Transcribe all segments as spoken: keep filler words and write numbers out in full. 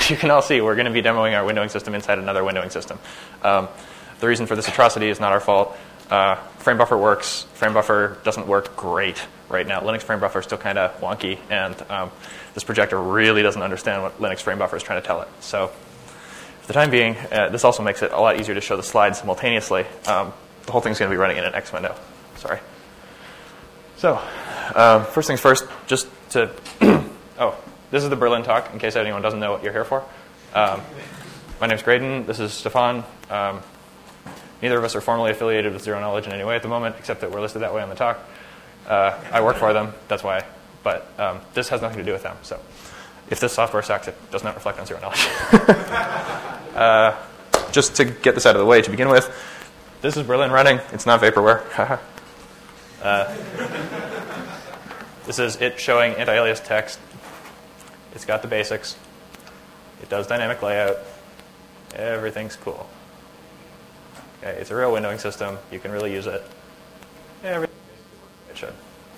as you can all see, we're going to be demoing our windowing system inside another windowing system. Um, the reason for this atrocity is not our fault. Uh, frame buffer works. Frame buffer doesn't work great right now. Linux frame buffer is still kind of wonky, and um, this projector really doesn't understand what Linux frame buffer is trying to tell it. So for the time being, uh, this also makes it a lot easier to show the slides simultaneously. Um, the whole thing's going to be running in an X window. Sorry. So uh, first things first, just to oh, this is the Berlin talk, in case anyone doesn't know what you're here for. Um, my name's Graydon. This is Stefan. Um, neither of us are formally affiliated with Zero Knowledge in any way at the moment, except that we're listed that way on the talk. Uh, I work for them. That's why. But um, this has nothing to do with them. So if this software sucks, it does not reflect on Zero Knowledge. uh, just to get this out of the way to begin with, this is Berlin running. It's not vaporware. uh, this is it showing anti-alias text. It's got the basics. It does dynamic layout. Everything's cool. Okay, it's a real windowing system. You can really use it. Everything it should.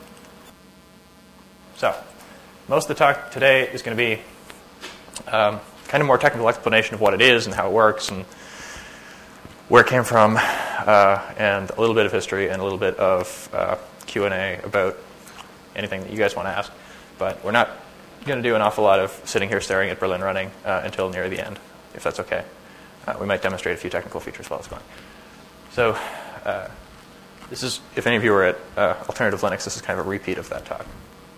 So, most of the talk today is going to be um, kind of more technical explanation of what it is and how it works and where it came from, uh, and a little bit of history and a little bit of uh, Q and A about anything that you guys want to ask. But we're not going to do an awful lot of sitting here staring at Berlin running uh, until near the end, if that's okay. Uh, we might demonstrate a few technical features while it's going. So uh, this is, if any of you were at uh, Alternative Linux, this is kind of a repeat of that talk.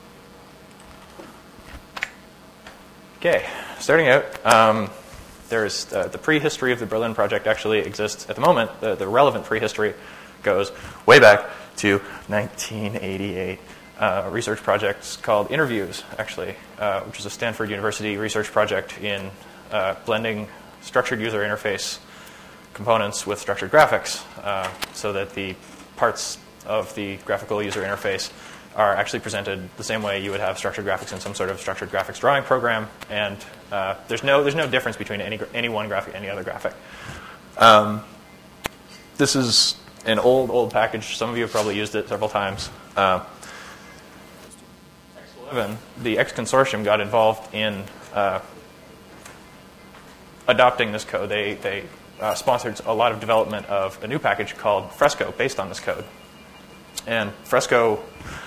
Okay, starting out, um, there's uh, the prehistory of the Berlin project actually exists at the moment. The, the relevant prehistory goes way back to nineteen eighty-eight. Uh, research project called Interviews, actually, uh, which is a Stanford University research project in uh, blending structured user interface components with structured graphics, uh, so that the parts of the graphical user interface are actually presented the same way you would have structured graphics in some sort of structured graphics drawing program, and uh, there's no there's no difference between any any one graphic and any other graphic. Um, this is an old old package. Some of you have probably used it several times. Uh, The X Consortium got involved in uh, adopting this code. They, they uh, sponsored a lot of development of a new package called Fresco based on this code. And Fresco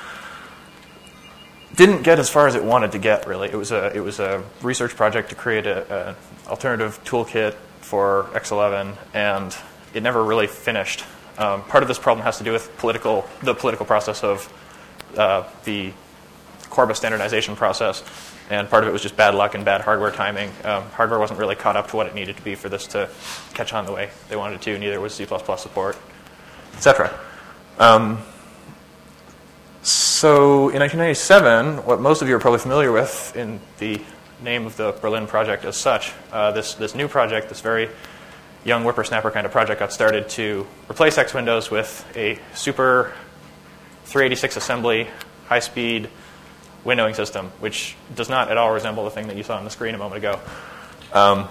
didn't get as far as it wanted to get, really. It was a, it was a research project to create an alternative toolkit for X eleven, and it never really finished. Um, part of this problem has to do with political, the political process of uh, the Corba standardization process, and part of it was just bad luck and bad hardware timing. Um, hardware wasn't really caught up to what it needed to be for this to catch on the way they wanted it to. Neither was C plus plus support, et cetera. Um, so in nineteen ninety-seven, what most of you are probably familiar with in the name of the Berlin project as such, uh, this, this new project, this very young whippersnapper kind of project, got started to replace X Windows with a super three eighty-six assembly, high-speed windowing system, which does not at all resemble the thing that you saw on the screen a moment ago. Um,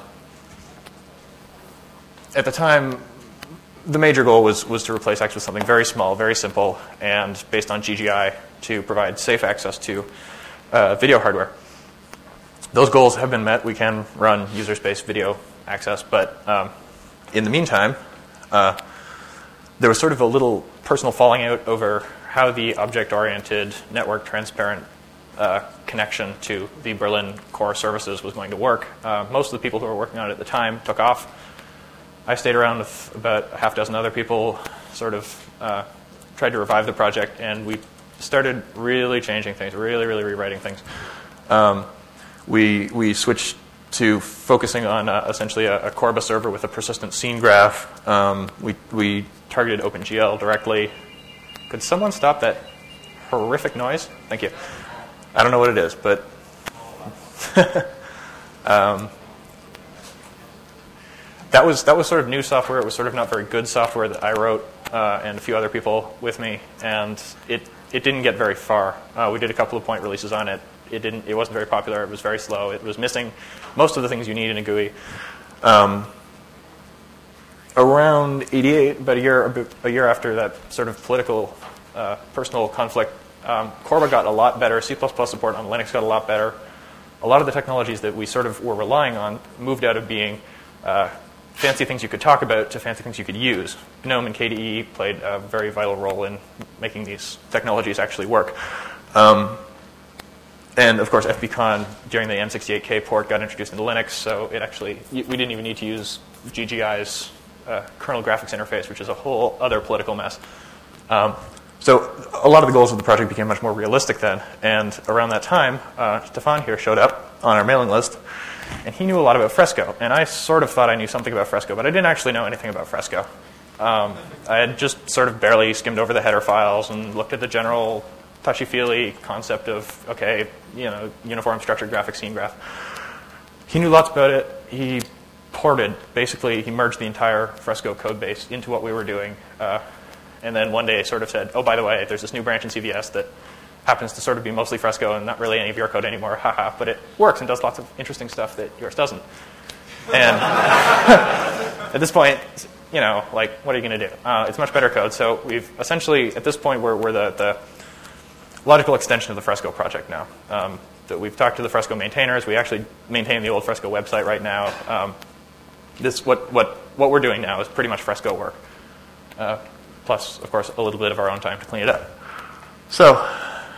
at the time, the major goal was, was to replace X with something very small, very simple, and based on G G I to provide safe access to uh, video hardware. Those goals have been met. We can run user space video access, but um, in the meantime, uh, there was sort of a little personal falling out over how the object-oriented, network-transparent Uh, connection to the Berlin core services was going to work. Uh, most of the people who were working on it at the time took off. I stayed around with about a half dozen other people, sort of uh, tried to revive the project, and we started really changing things, really, really rewriting things. Um, we we switched to focusing on uh, essentially a, a Corba server with a persistent scene graph. Um, we we targeted OpenGL directly. Could someone stop that horrific noise? Thank you. I don't know what it is, but um, that was that was sort of new software. It was sort of not very good software that I wrote uh, and a few other people with me, and it it didn't get very far. Uh, we did a couple of point releases on it. It didn't. It wasn't very popular. It was very slow. It was missing most of the things you need in a G U I. Um, around eighty-eight, about a year a, bit, a year after that sort of political, uh, personal conflict, um, Corba got a lot better. C plus plus support on Linux got a lot better. A a lot of the technologies that we sort of were relying on moved out of being uh, fancy things you could talk about to fancy things you could use. GNOME and K D E played a very vital role in making these technologies actually work. Um, and of course, F B con during the M sixty-eight K port got introduced into Linux, so it actually, we didn't even need to use G G I's uh, kernel graphics interface, which is a whole other political mess. Um, so a lot of the goals of the project became much more realistic then, and around that time, uh, Stefan here showed up on our mailing list, and he knew a lot about Fresco, and I sort of thought I knew something about Fresco, but I didn't actually know anything about Fresco. Um, I had just sort of barely skimmed over the header files and looked at the general touchy-feely concept of, okay, you know, uniform structured graphic scene graph. He knew lots about it. He ported, basically, he merged the entire Fresco code base into what we were doing. Uh, and then one day sort of said, oh, by the way, there's this new branch in C V S that happens to sort of be mostly Fresco and not really any of your code anymore, haha, but it works and does lots of interesting stuff that yours doesn't. And at this point, you know, like, what are you going to do? Uh, it's much better code. So we've essentially, at this point, we're, we're the, the logical extension of the Fresco project now. Um, that we've talked to the Fresco maintainers. We actually maintain the old Fresco website right now. Um, this what what what we're doing now is pretty much Fresco work, uh, plus of course a little bit of our own time to clean it up. So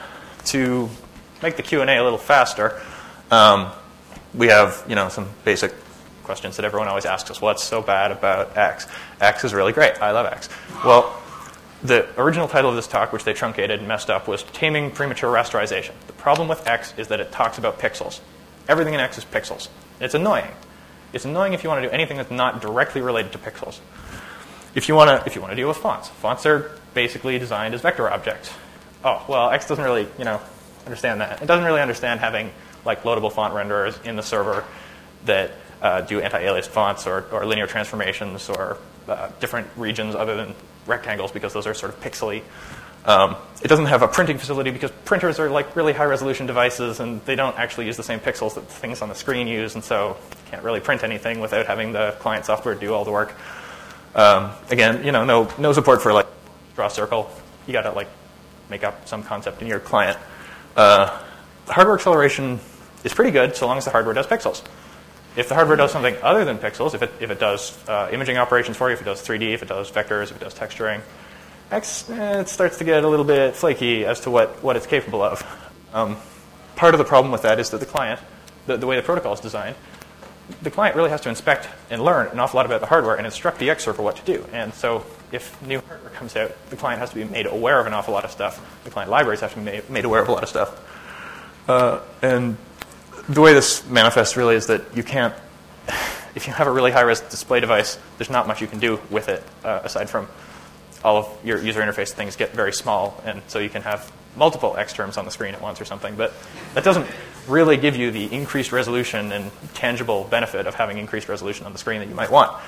to make the Q and A a little faster, um, we have you know some basic questions that everyone always asks us. What's so bad about X? X is really great. I love X. Well, the original title of this talk, which they truncated and messed up, was Taming Premature Rasterization. The problem with X is that it talks about pixels. Everything in X is pixels. It's annoying. It's annoying if you want to do anything that's not directly related to pixels. If you want to, if you want to deal with fonts, fonts are basically designed as vector objects. Oh, well, X doesn't really, you know, understand that. It doesn't really understand having like loadable font renderers in the server that uh, do anti-aliased fonts or, or linear transformations or uh, different regions other than rectangles, because those are sort of pixely. Um, it doesn't have a printing facility because printers are like really high-resolution devices, and they don't actually use the same pixels that things on the screen use, and so you can't really print anything without having the client software do all the work. Um, again, you know, no no support for like draw a circle. You got to like make up some concept in your client. Uh, the hardware acceleration is pretty good so long as the hardware does pixels. If the hardware does something other than pixels, if it if it does uh, imaging operations for you, if it does three D, if it does vectors, if it does texturing, X, eh, it starts to get a little bit flaky as to what, what it's capable of. Um, part of the problem with that is that the client, the, the way the protocol is designed, the client really has to inspect and learn an awful lot about the hardware and instruct the X server what to do. And so if new hardware comes out, the client has to be made aware of an awful lot of stuff. The client libraries have to be made, made aware of a lot of stuff. Uh, and the way this manifests really is that you can't, if you have a really high-res display device, there's not much you can do with it uh, aside from all of your user interface things get very small, and so you can have multiple X terms on the screen at once or something. But that doesn't really give you the increased resolution and tangible benefit of having increased resolution on the screen that you might want.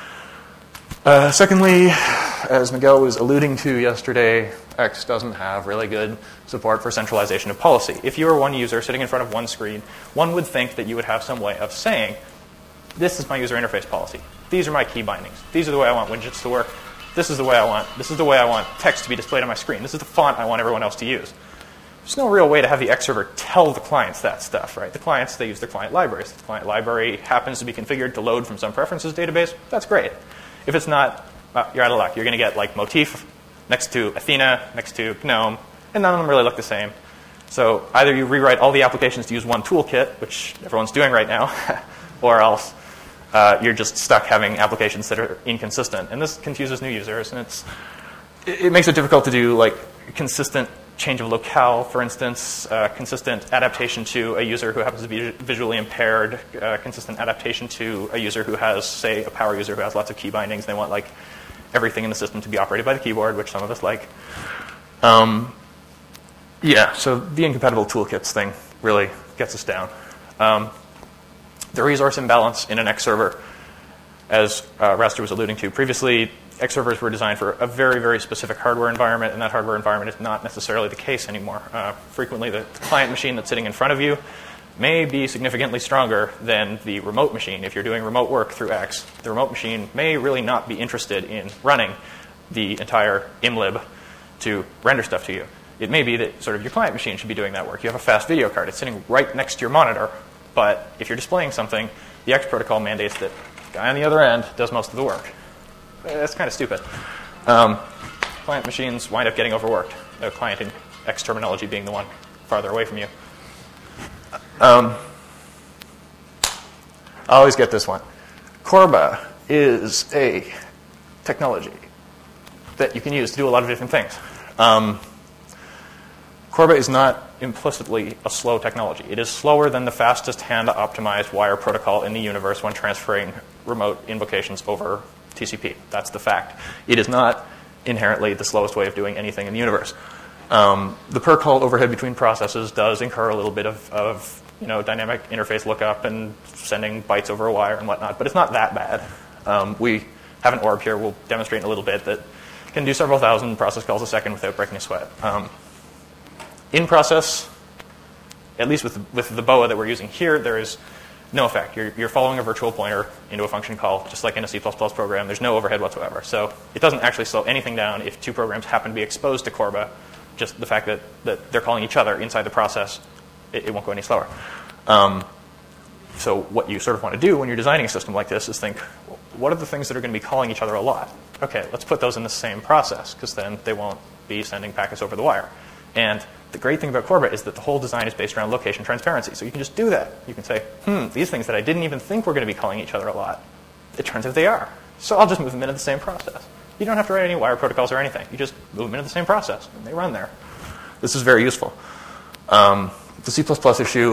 Uh, secondly, as Miguel was alluding to yesterday, X doesn't have really good support for centralization of policy. If you are one user sitting in front of one screen, one would think that you would have some way of saying, this is my user interface policy. These are my key bindings. These are the way I want widgets to work. This is the way I want. This is the way I want text to be displayed on my screen. This is the font I want everyone else to use. There's no real way to have the X server tell the clients that stuff, right? The clients, they use their client libraries. If the client library happens to be configured to load from some preferences database, that's great. If it's not, well, you're out of luck. You're going to get like Motif next to Athena, next to GNOME, and none of them really look the same. So either you rewrite all the applications to use one toolkit, which everyone's doing right now, or else Uh, you're just stuck having applications that are inconsistent. And this confuses new users, and it's, it, it makes it difficult to do like consistent change of locale, for instance, uh, consistent adaptation to a user who happens to be visually impaired, uh, consistent adaptation to a user who has, say, a power user who has lots of key bindings. They want like everything in the system to be operated by the keyboard, which some of us like. Um, yeah, so the incompatible toolkits thing really gets us down. Um, The resource imbalance in an X server, as uh, Raster was alluding to previously, X servers were designed for a very, very specific hardware environment, and that hardware environment is not necessarily the case anymore. Uh, frequently, the client machine that's sitting in front of you may be significantly stronger than the remote machine. If you're doing remote work through X, the remote machine may really not be interested in running the entire imlib to render stuff to you. It may be that sort of your client machine should be doing that work. You have a fast video card. It's sitting right next to your monitor. But if you're displaying something, the X protocol mandates that the guy on the other end does most of the work. That's kind of stupid. Um, client machines wind up getting overworked. The client in X terminology being the one farther away from you. Um, I always get this one. Corba is a technology that you can use to do a lot of different things. Um, Corba is not implicitly a slow technology. It is slower than the fastest hand-optimized wire protocol in the universe when transferring remote invocations over T C P. That's the fact. It is not inherently the slowest way of doing anything in the universe. Um, the per call overhead between processes does incur a little bit of, of you know, dynamic interface lookup and sending bytes over a wire and whatnot, but it's not that bad. Um, we have an orb here we'll demonstrate in a little bit that can do several thousand process calls a second without breaking a sweat. Um, in process, at least with, with the B O A that we're using here, there is no effect. You're, you're following a virtual pointer into a function call, just like in a C plus plus program. There's no overhead whatsoever. So it doesn't actually slow anything down if two programs happen to be exposed to Corba. Just the fact that, that they're calling each other inside the process, it, it won't go any slower. Um, so what you sort of want to do when you're designing a system like this is think, what are the things that are going to be calling each other a lot? Okay, let's put those in the same process, because then they won't be sending packets over the wire. And the great thing about Corba is that the whole design is based around location transparency. So you can just do that. You can say, hmm, these things that I didn't even think were going to be calling each other a lot, it turns out they are. So I'll just move them into the same process. You don't have to write any wire protocols or anything. You just move them into the same process, and they run there. This is very useful. Um, the C plus plus issue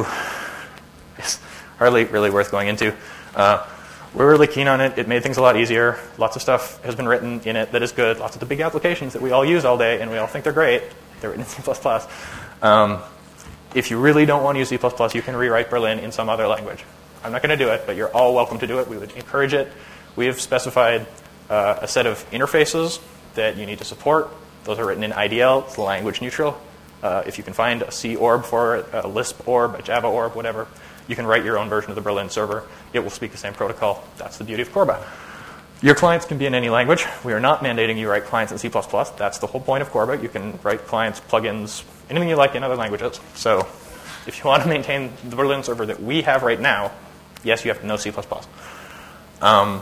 is hardly really worth going into. Uh, we're really keen on it. It made things a lot easier. Lots of stuff has been written in it that is good. Lots of the big applications that we all use all day, and we all think they're great, they're written in C plus plus. Um, if you really don't want to use C plus plus, you can rewrite Berlin in some other language. I'm not going to do it, but you're all welcome to do it. We would encourage it. We have specified uh, a set of interfaces that you need to support. Those are written in I D L. It's language neutral. Uh, if you can find a C orb for it, a Lisp orb, a Java orb, whatever, you can write your own version of the Berlin server. It will speak the same protocol. That's the beauty of Corba. Your clients can be in any language. We are not mandating you write clients in C plus plus. That's the whole point of Corba. You can write clients, plugins, anything you like in other languages. So if you want to maintain the Berlin server that we have right now, yes, you have to know C plus plus. Um,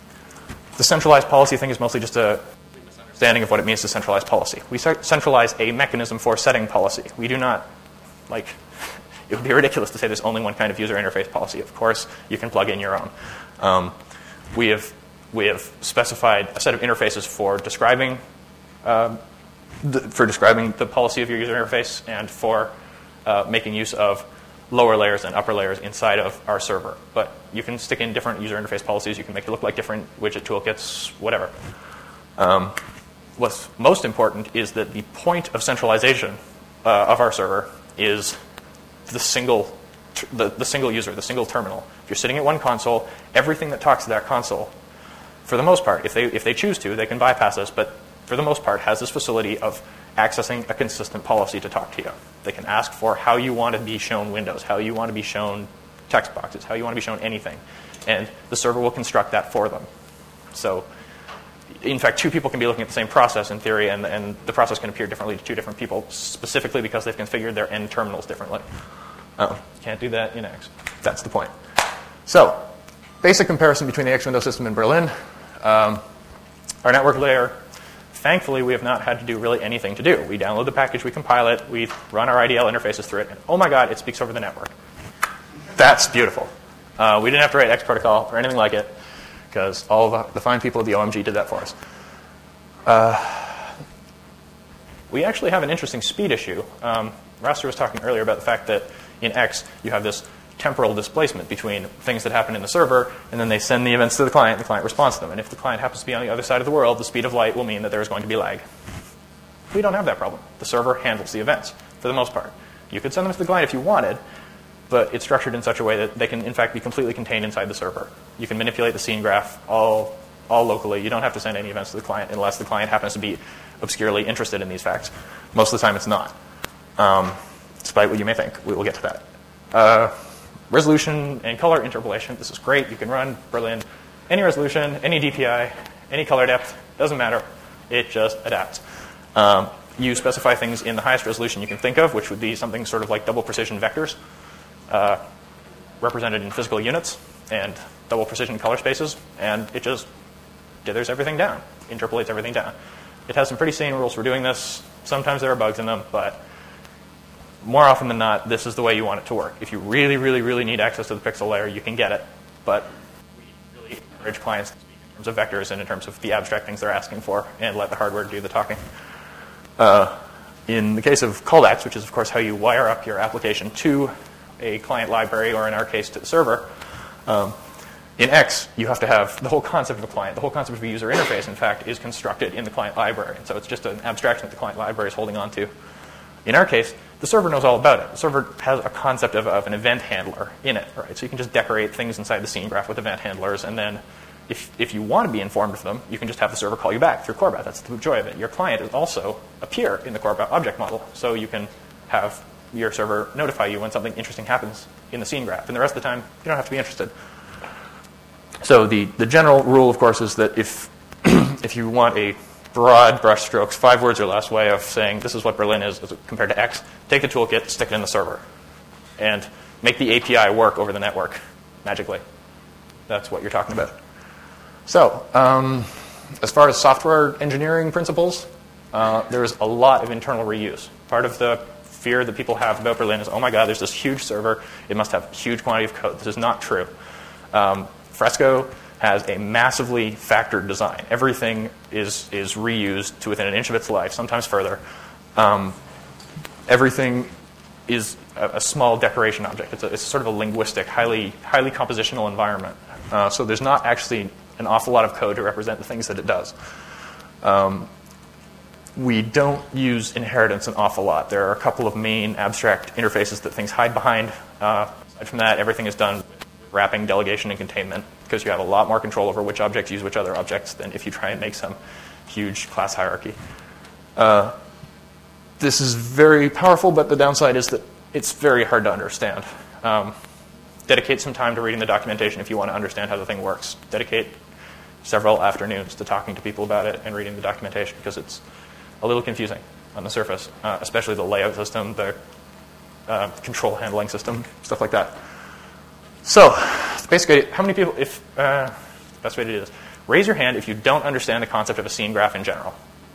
the centralized policy thing is mostly just a understanding of what it means to centralize policy. We centralize a mechanism for setting policy. We do not, like, it would be ridiculous to say there's only one kind of user interface policy. Of course, you can plug in your own. Um, we have we have specified a set of interfaces for describing uh, the, for describing the policy of your user interface and for uh, making use of lower layers and upper layers inside of our server. But you can stick in different user interface policies. You can make it look like different widget toolkits, whatever. Um, what's most important is that the point of centralization uh, of our server is the single, the, the single user, the single terminal. If you're sitting at one console, everything that talks to that console, for the most part, if they, if they choose to, they can bypass us, but for the most part, has this facility of accessing a consistent policy to talk to you. They can ask for how you want to be shown windows, how you want to be shown text boxes, how you want to be shown anything. And the server will construct that for them. So, in fact, two people can be looking at the same process in theory, and, and the process can appear differently to two different people, specifically because they've configured their end terminals differently. Oh, can't do that in X. That's the point. So, basic comparison between the X window system and Berlin. Um, our network layer, thankfully, we have not had to do really anything to do. We download the package, we compile it, we run our I D L interfaces through it, and oh my god, it speaks over the network. That's beautiful. Uh, we didn't have to write X protocol or anything like it, because all the, the fine people of the O M G did that for us. Uh, we actually have an interesting speed issue. Um, Raster was talking earlier about the fact that in X, you have this temporal displacement between things that happen in the server, and then they send the events to the client, and the client responds to them. And if the client happens to be on the other side of the world, the speed of light will mean that there is going to be lag. We don't have that problem. The server handles the events, for the most part. You could send them to the client if you wanted, but it's structured in such a way that they can, in fact, be completely contained inside the server. You can manipulate the scene graph all, all locally. You don't have to send any events to the client unless the client happens to be obscurely interested in these facts. Most of the time, it's not, um, despite what you may think. We will get to that. Uh, resolution and color interpolation. This is great. You can run Berlin any resolution, any D P I, any color depth. Doesn't matter. It just adapts. Um, you specify things in the highest resolution you can think of, which would be something sort of like double precision vectors. Uh, represented in physical units and double precision color spaces, and it just dithers everything down, interpolates everything down. It has some pretty sane rules for doing this. Sometimes there are bugs in them, but more often than not, this is the way you want it to work. If you really, really, really need access to the pixel layer, you can get it, but we really encourage clients to speak in terms of vectors and in terms of the abstract things they're asking for, and let the hardware do the talking. Uh, in the case of callbacks, which is, of course, how you wire up your application to a client library, or in our case, to the server, um, in X, you have to have the whole concept of a client. The whole concept of a user interface, in fact, is constructed in the client library. And so it's just an abstraction that the client library is holding on to. In our case, the server knows all about it. The server has a concept of, of an event handler in it, right? So you can just decorate things inside the scene graph with event handlers, and then if, if you want to be informed of them, you can just have the server call you back through Corbat. That's the joy of it. Your client is also appear in the Corbat object model, so you can have your server notify you when something interesting happens in the scene graph. And the rest of the time, you don't have to be interested. So the, the general rule, of course, is that if, if you want a broad brushstrokes, five words or less way of saying this is what Berlin is as compared to X, take the toolkit, stick it in the server, and make the A P I work over the network magically. That's what you're talking about. So um, as far as software engineering principles, uh, there's a lot of internal reuse. Part of the fear that people have about Berlin is, oh my God, there's this huge server. It must have a huge quantity of code. This is not true. Um, Fresco has a massively factored design. Everything is, is reused to within an inch of its life, sometimes further. Um, everything is a, a small decoration object. It's, a, it's sort of a linguistic, highly, highly compositional environment. Uh, so there's not actually an awful lot of code to represent the things that it does. Um, we don't use inheritance an awful lot. There are a couple of main abstract interfaces that things hide behind. Uh, aside from that, everything is done wrapping, delegation, and containment, because you have a lot more control over which objects use which other objects than if you try and make some huge class hierarchy. Uh, this is very powerful, but the downside is that it's very hard to understand. Um, dedicate some time to reading the documentation if you want to understand how the thing works. Dedicate several afternoons to talking to people about it and reading the documentation, because it's a little confusing on the surface, uh, especially the layout system, the uh, control handling system, stuff like that. So, basically, how many people, if, uh, the best way to do this, raise your hand if you don't understand the concept of a scene graph in general.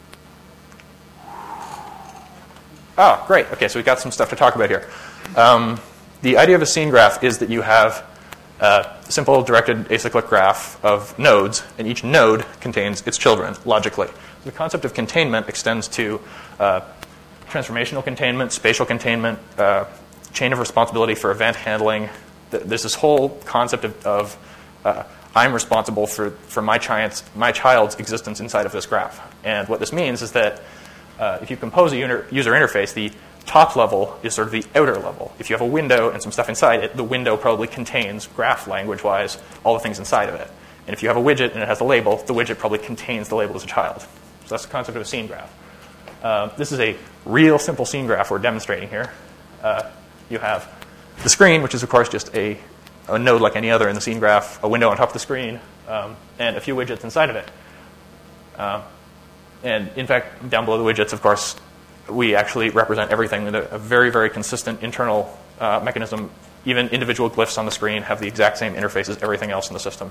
Oh, great. Okay, so we've got some stuff to talk about here. Um, the idea of a scene graph is that you have a simple directed acyclic graph of nodes, and each node contains its children, logically. The concept of containment extends to uh, transformational containment, spatial containment, uh, chain of responsibility for event handling. There's this whole concept of, of uh, I'm responsible for, for my, child's, my child's existence inside of this graph. And what this means is that uh, if you compose a user, user interface, the top level is sort of the outer level. If you have a window and some stuff inside it, the window probably contains, graph language-wise, all the things inside of it. And if you have a widget and it has a label, the widget probably contains the label as a child. So that's the concept of a scene graph. Uh, this is a real simple scene graph we're demonstrating here. Uh, you have the screen, which is, of course, just a, a node like any other in the scene graph, a window on top of the screen, um, and a few widgets inside of it. Uh, and in fact, down below the widgets, of course, we actually represent everything with a, a very, very consistent internal uh, mechanism. Even individual glyphs on the screen have the exact same interface as everything else in the system.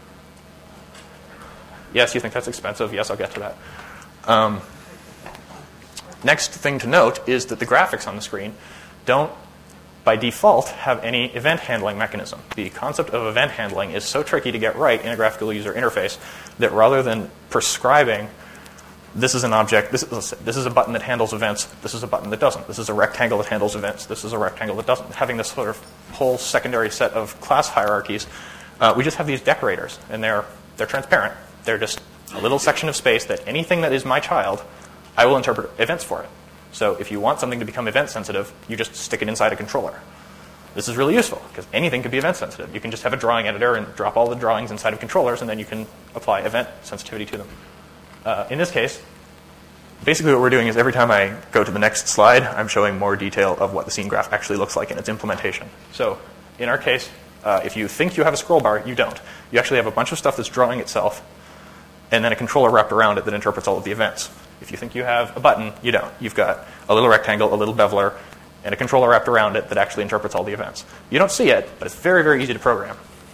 Yes, you think that's expensive? Yes, I'll get to that. Um, next thing to note is that the graphics on the screen don't, by default, have any event handling mechanism. The concept of event handling is so tricky to get right in a graphical user interface that rather than prescribing this is an object, this is, a, this is a button that handles events, this is a button that doesn't, this is a rectangle that handles events, this is a rectangle that doesn't, having this sort of whole secondary set of class hierarchies, uh, we just have these decorators, and they're, they're transparent. They're just a little section of space that anything that is my child, I will interpret events for it. So if you want something to become event sensitive, you just stick it inside a controller. This is really useful, because anything could be event sensitive. You can just have a drawing editor and drop all the drawings inside of controllers, and then you can apply event sensitivity to them. Uh, in this case, basically what we're doing is every time I go to the next slide, I'm showing more detail of what the scene graph actually looks like in its implementation. So in our case, uh, if you think you have a scroll bar, you don't. You actually have a bunch of stuff that's drawing itself, and then a controller wrapped around it that interprets all of the events. If you think you have a button, you don't. You've got a little rectangle, a little beveler, and a controller wrapped around it that actually interprets all the events. You don't see it, but it's very, very easy to program.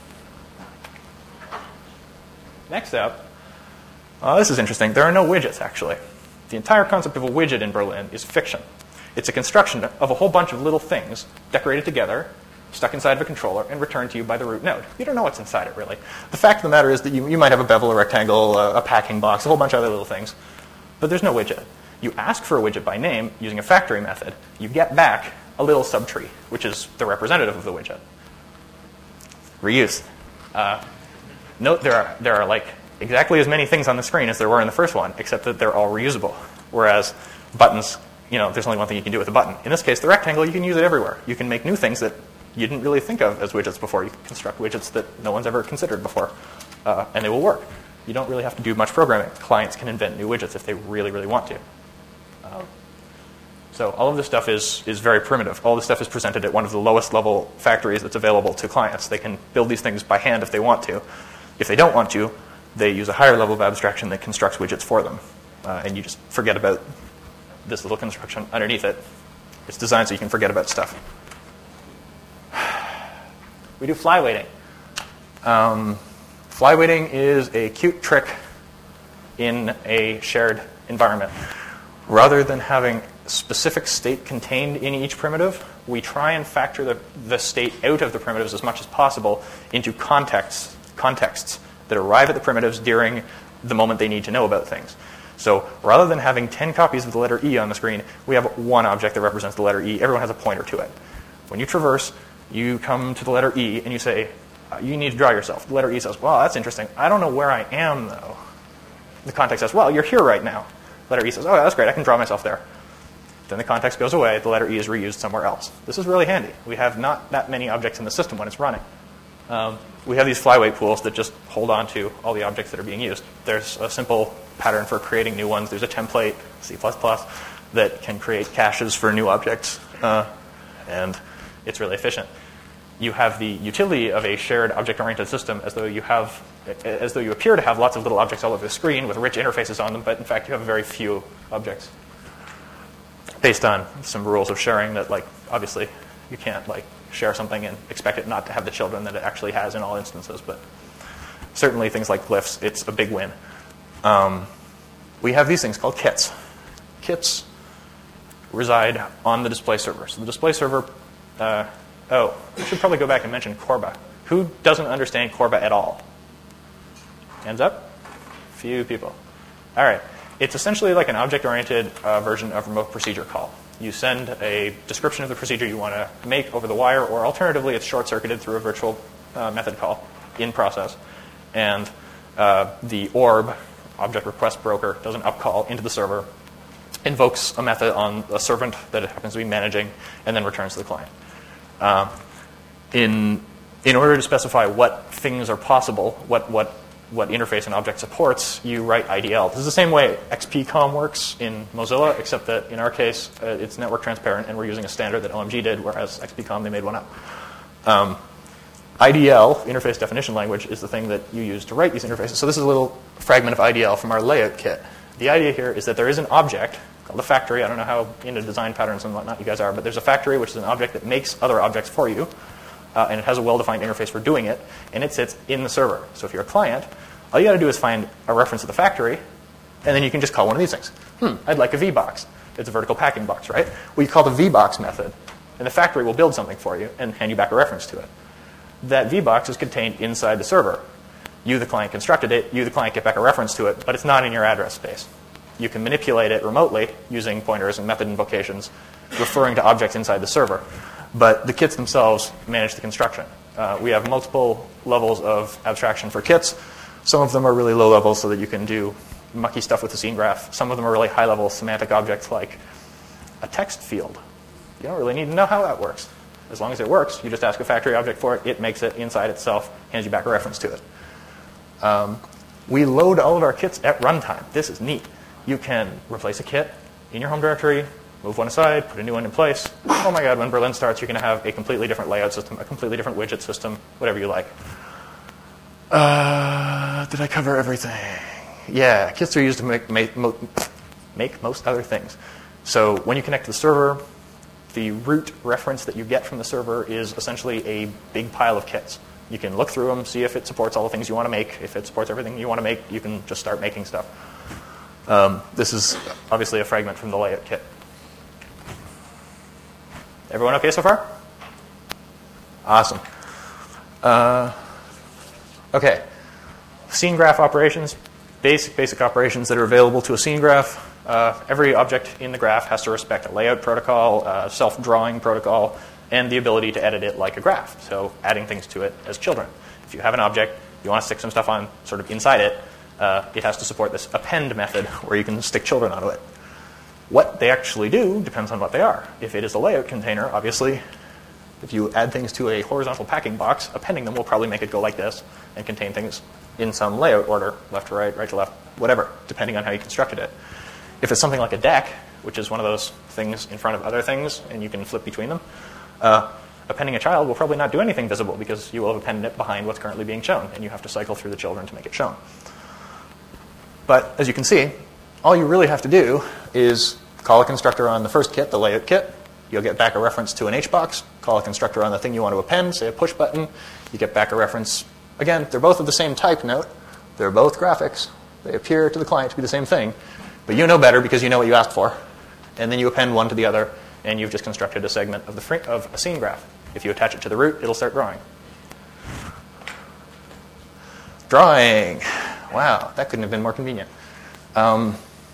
Next up, uh, this is interesting. There are no widgets, actually. The entire concept of a widget in Berlin is fiction. It's a construction of a whole bunch of little things decorated together, stuck inside of a controller, and returned to you by the root node. You don't know what's inside it, really. The fact of the matter is that you, you might have a bevel, a rectangle, a, a packing box, a whole bunch of other little things, but there's no widget. You ask for a widget by name using a factory method. You get back a little subtree, which is the representative of the widget. Reuse. Uh, note there are, there are like exactly as many things on the screen as there were in the first one, except that they're all reusable. Whereas buttons, you know, there's only one thing you can do with a button. In this case, the rectangle, you can use it everywhere. You can make new things that you didn't really think of as widgets before. You can construct widgets that no one's ever considered before, uh, and they will work. You don't really have to do much programming. Clients can invent new widgets if they really, really want to. Um, so all of this stuff is, is very primitive. All this stuff is presented at one of the lowest level factories that's available to clients. They can build these things by hand if they want to. If they don't want to, they use a higher level of abstraction that constructs widgets for them. Uh, and you just forget about this little construction underneath it. It's designed so you can forget about stuff. We do fly weighting. Um, fly weighting is a cute trick in a shared environment. Rather than having specific state contained in each primitive, we try and factor the, the state out of the primitives as much as possible into contexts, contexts that arrive at the primitives during the moment they need to know about things. So rather than having ten copies of the letter E on the screen, we have one object that represents the letter E. Everyone has a pointer to it. When you traverse, you come to the letter E and you say, uh, you need to draw yourself. The letter E says, well, that's interesting. I don't know where I am, though. The context says, well, you're here right now. The letter E says, oh, that's great. I can draw myself there. Then the context goes away. The letter E is reused somewhere else. This is really handy. We have not that many objects in the system when it's running. Um, we have these flyweight pools that just hold on to all the objects that are being used. There's a simple pattern for creating new ones. There's a template, C plus plus, that can create caches for new objects. Uh, and it's really efficient. You have the utility of a shared object-oriented system as though you have, as though you appear to have lots of little objects all over the screen with rich interfaces on them, but in fact you have very few objects. Based on some rules of sharing that, like, obviously you can't like share something and expect it not to have the children that it actually has in all instances, but certainly things like glyphs, it's a big win. Um, we have these things called kits. Kits reside on the display server. So the display server, uh, oh, I should probably go back and mention Corba. Who doesn't understand Corba at all? Hands up? Few people. All right. It's essentially like an object-oriented uh, version of remote procedure call. You send a description of the procedure you want to make over the wire, or alternatively, it's short-circuited through a virtual uh, method call in process. And uh, the orb, object request broker, does an upcall into the server, invokes a method on a servant that it happens to be managing, and then returns to the client. Uh, in, in order to specify what things are possible, what, what, what interface an object supports, you write I D L. This is the same way X P COM works in Mozilla, except that in our case, uh, it's network transparent, and we're using a standard that O M G did, whereas X P COM, they made one up. Um, I D L, interface definition language, is the thing that you use to write these interfaces. So this is a little fragment of I D L from our layout kit. The idea here is that there is an object called a factory. I don't know how into design patterns and whatnot you guys are, but there's a factory, which is an object that makes other objects for you, uh, and it has a well-defined interface for doing it, and it sits in the server. So if you're a client, all you got to do is find a reference to the factory, and then you can just call one of these things. Hmm, I'd like a V box. It's a vertical packing box, right? Well, you call the V box method, and the factory will build something for you and hand you back a reference to it. That V box is contained inside the server. You, the client, constructed it. You, the client, get back a reference to it, but it's not in your address space. You can manipulate it remotely using pointers and method invocations, referring to objects inside the server. But the kits themselves manage the construction. Uh, we have multiple levels of abstraction for kits. Some of them are really low level so that you can do mucky stuff with the scene graph. Some of them are really high level semantic objects like a text field. You don't really need to know how that works. As long as it works, you just ask a factory object for it. It makes it inside itself, hands you back a reference to it. Um, we load all of our kits at runtime. This is neat. You can replace a kit in your home directory, move one aside, put a new one in place. Oh my God, when Berlin starts, you're going to have a completely different layout system, a completely different widget system, whatever you like. Uh, did I cover everything? Yeah, kits are used to make, make, make most other things. So when you connect to the server, the root reference that you get from the server is essentially a big pile of kits. You can look through them, see if it supports all the things you want to make. If it supports everything you want to make, you can just start making stuff. Um, this is obviously a fragment from the layout kit. Everyone okay so far? Awesome. Uh, okay. Scene graph operations, basic, basic operations that are available to a scene graph. Uh, every object in the graph has to respect a layout protocol, a self-drawing protocol, and the ability to edit it like a graph, so adding things to it as children. If you have an object, you want to stick some stuff on sort of inside it, uh, it has to support this append method where you can stick children onto it. What they actually do depends on what they are. If it is a layout container, obviously, if you add things to a horizontal packing box, appending them will probably make it go like this and contain things in some layout order, left to right, right to left, whatever, depending on how you constructed it. If it's something like a deck, which is one of those things in front of other things, and you can flip between them, uh, appending a child will probably not do anything visible because you will have appended it behind what's currently being shown, and you have to cycle through the children to make it shown. But as you can see, all you really have to do is call a constructor on the first kit, the layout kit. You'll get back a reference to an H box. Call a constructor on the thing you want to append, say a push button. You get back a reference. Again, they're both of the same type, note. They're both graphics. They appear to the client to be the same thing. But you know better because you know what you asked for. And then you append one to the other, and you've just constructed a segment of, the free, of a scene graph. If you attach it to the root, it'll start drawing. Drawing. Wow, that couldn't have been more convenient. Um,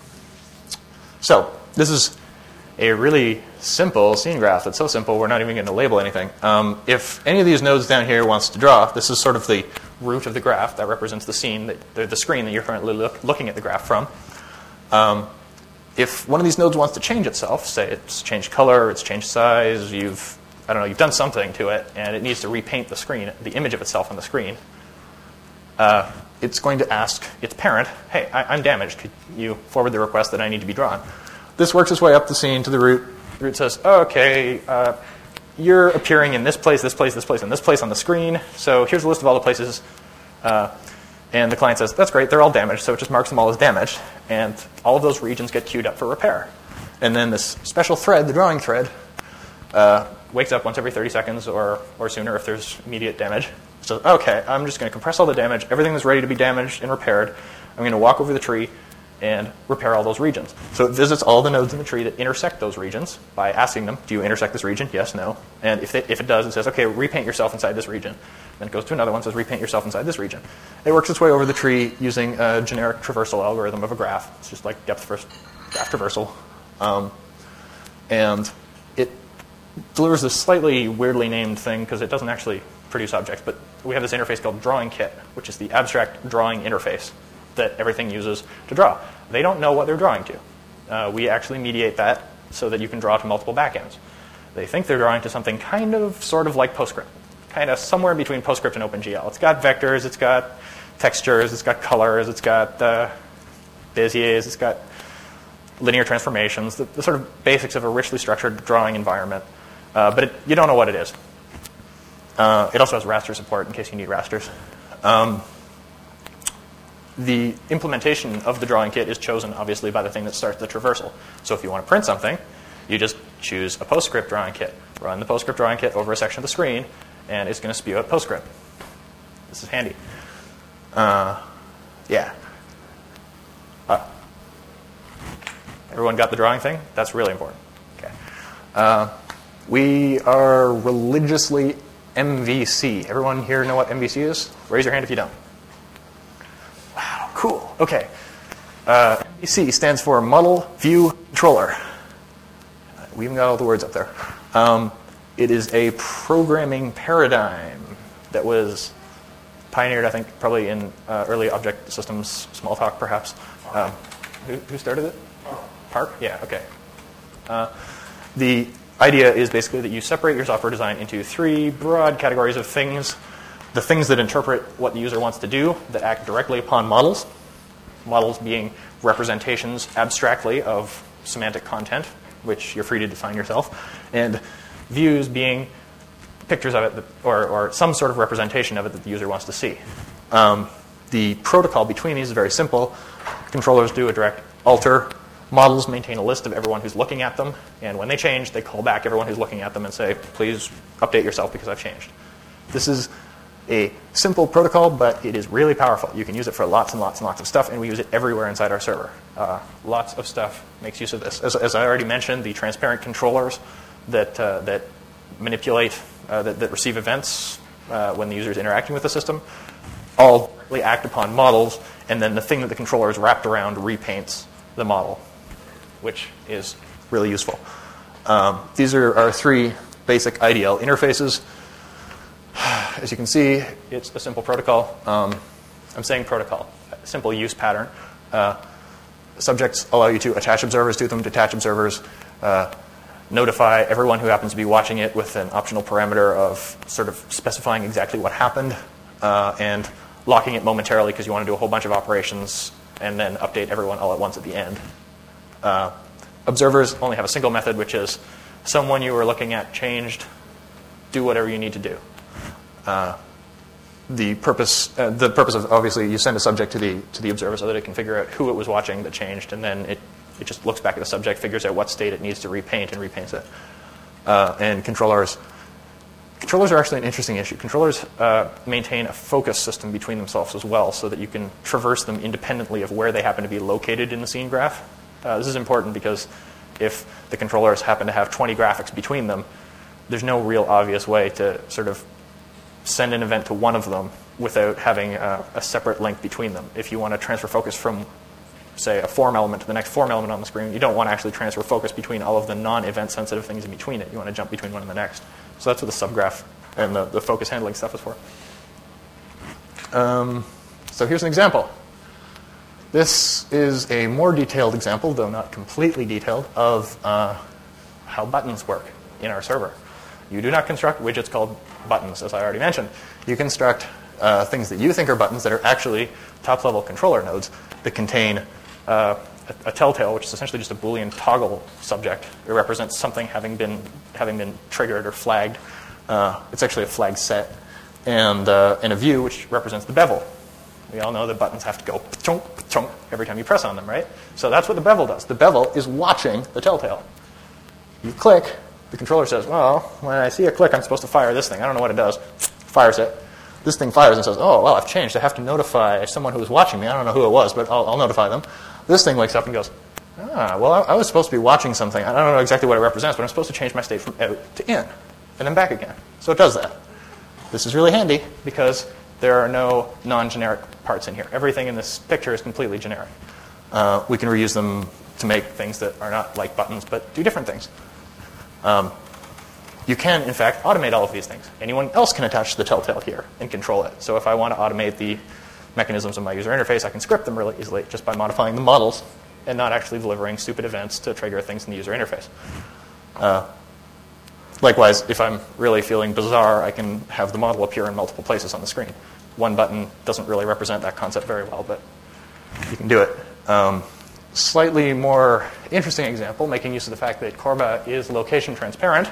so this is a really simple scene graph. It's so simple, we're not even going to label anything. Um, if any of these nodes down here wants to draw, this is sort of the root of the graph that represents the scene, that, the, the screen that you're currently look, looking at the graph from. Um, if one of these nodes wants to change itself, say it's changed color, it's changed size, you've, I don't know, you've done something to it, and it needs to repaint the screen, the image of itself on the screen, uh, it's going to ask its parent, hey, I, I'm damaged. Could you forward the request that I need to be drawn? This works its way up the scene to the root. The root says, oh, okay, uh, you're appearing in this place, this place, this place, and this place on the screen, so here's a list of all the places. Uh, And the client says, that's great, they're all damaged, so it just marks them all as damaged. And all of those regions get queued up for repair. And then this special thread, the drawing thread, uh, wakes up once every thirty seconds or, or sooner if there's immediate damage. So, okay, I'm just going to compress all the damage, everything that's ready to be damaged and repaired. I'm going to walk over the tree and repair all those regions. So it visits all the nodes in the tree that intersect those regions by asking them, do you intersect this region? Yes, no. And if, they, if it does, it says, okay, repaint yourself inside this region. Then it goes to another one, says repaint yourself inside this region. It works its way over the tree using a generic traversal algorithm of a graph. It's just like depth first graph traversal. Um, and it delivers this slightly weirdly named thing because it doesn't actually produce objects. But we have this interface called Drawing Kit, which is the abstract drawing interface that everything uses to draw. They don't know what they're drawing to. Uh, we actually mediate that so that you can draw to multiple backends. They think they're drawing to something kind of, sort of like PostScript. Kind of somewhere between PostScript and OpenGL. It's got vectors, it's got textures, it's got colors, it's got uh, Beziers, it's got linear transformations, the, the sort of basics of a richly structured drawing environment. Uh, but it, you don't know what it is. Uh, it also has raster support in case you need rasters. Um, the implementation of the drawing kit is chosen, obviously, by the thing that starts the traversal. So if you want to print something, you just choose a PostScript drawing kit. Run the PostScript drawing kit over a section of the screen, and it's going to spew out PostScript. This is handy. Uh, yeah. Uh, everyone got the drawing thing? That's really important. Okay. Uh, we are religiously M V C. Everyone here know what M V C is? Raise your hand if you don't. Wow, cool. Okay. Uh, M V C stands for Model View Controller. We even got all the words up there. Um, it is a programming paradigm that was pioneered, I think, probably in uh, early object systems, Smalltalk perhaps. Um, who, who started it? Park? Yeah, okay. Uh, the idea is basically that you separate your software design into three broad categories of things. The things that interpret what the user wants to do, that act directly upon models. Models being representations abstractly of semantic content, which you're free to define yourself. And views being pictures of it, that, or, or some sort of representation of it that the user wants to see. Um, the protocol between these is very simple. Controllers do a direct alter Models maintain a list of everyone who's looking at them, and when they change, they call back everyone who's looking at them and say, please update yourself because I've changed. This is a simple protocol, but it is really powerful. You can use it for lots and lots and lots of stuff, and we use it everywhere inside our server. Uh, lots of stuff makes use of this. As, as I already mentioned, the transparent controllers that, uh, that manipulate, uh, that, that receive events uh, when the user is interacting with the system, all directly act upon models, and then the thing that the controller is wrapped around repaints the model, which is really useful. Um, these are our three basic I D L interfaces. As you can see, it's a simple protocol. Um, I'm saying protocol, a simple use pattern. Uh, subjects allow you to attach observers to them, detach observers, uh, notify everyone who happens to be watching it with an optional parameter of sort of specifying exactly what happened, uh, and locking it momentarily because you want to do a whole bunch of operations and then update everyone all at once at the end. Uh, observers only have a single method, which is someone you were looking at changed, do whatever you need to do. Uh, the purpose, uh, the purpose of obviously you send a subject to the to the observer so that it can figure out who it was watching that changed, and then it it just looks back at the subject, figures out what state it needs to repaint, and repaints it. Uh, and controllers. Controllers are actually an interesting issue. Controllers uh, maintain a focus system between themselves as well, so that you can traverse them independently of where they happen to be located in the scene graph. Uh, this is important because if the controllers happen to have twenty graphics between them, there's no real obvious way to sort of send an event to one of them without having a, a separate link between them. If you want to transfer focus from, say, a form element to the next form element on the screen, you don't want to actually transfer focus between all of the non-event sensitive things in between it. You want to jump between one and the next. So that's what the subgraph and the, the focus handling stuff is for. Um, so here's an example. This is a more detailed example, though not completely detailed, of uh, how buttons work in our server. You do not construct widgets called buttons, as I already mentioned. You construct uh, things that you think are buttons that are actually top-level controller nodes that contain uh, a, a telltale, which is essentially just a Boolean toggle subject. It represents something having been having been triggered or flagged. Uh, it's actually a flag set, and uh, and a view, which represents the bevel. We all know that buttons have to go pa-chunk, pa-chunk every time you press on them, right? So that's what the bevel does. The bevel is watching the telltale. You click. The controller says, well, when I see a click, I'm supposed to fire this thing. I don't know what it does. Fires it. This thing fires and says, oh, well, I've changed. I have to notify someone who was watching me. I don't know who it was, but I'll, I'll notify them. This thing wakes up and goes, ah, well, I, I was supposed to be watching something. I don't know exactly what it represents, but I'm supposed to change my state from out to in, and then back again. So it does that. This is really handy because there are no non-generic parts in here. Everything in this picture is completely generic. Uh, we can reuse them to make things that are not like buttons, but do different things. Um, you can, in fact, automate all of these things. Anyone else can attach the telltale here and control it. So if I want to automate the mechanisms of my user interface, I can script them really easily just by modifying the models and not actually delivering stupid events to trigger things in the user interface. Uh, likewise, if I'm really feeling bizarre, I can have the model appear in multiple places on the screen. One button doesn't really represent that concept very well, but you can do it. Um, Slightly more interesting example, making use of the fact that Corba is location transparent.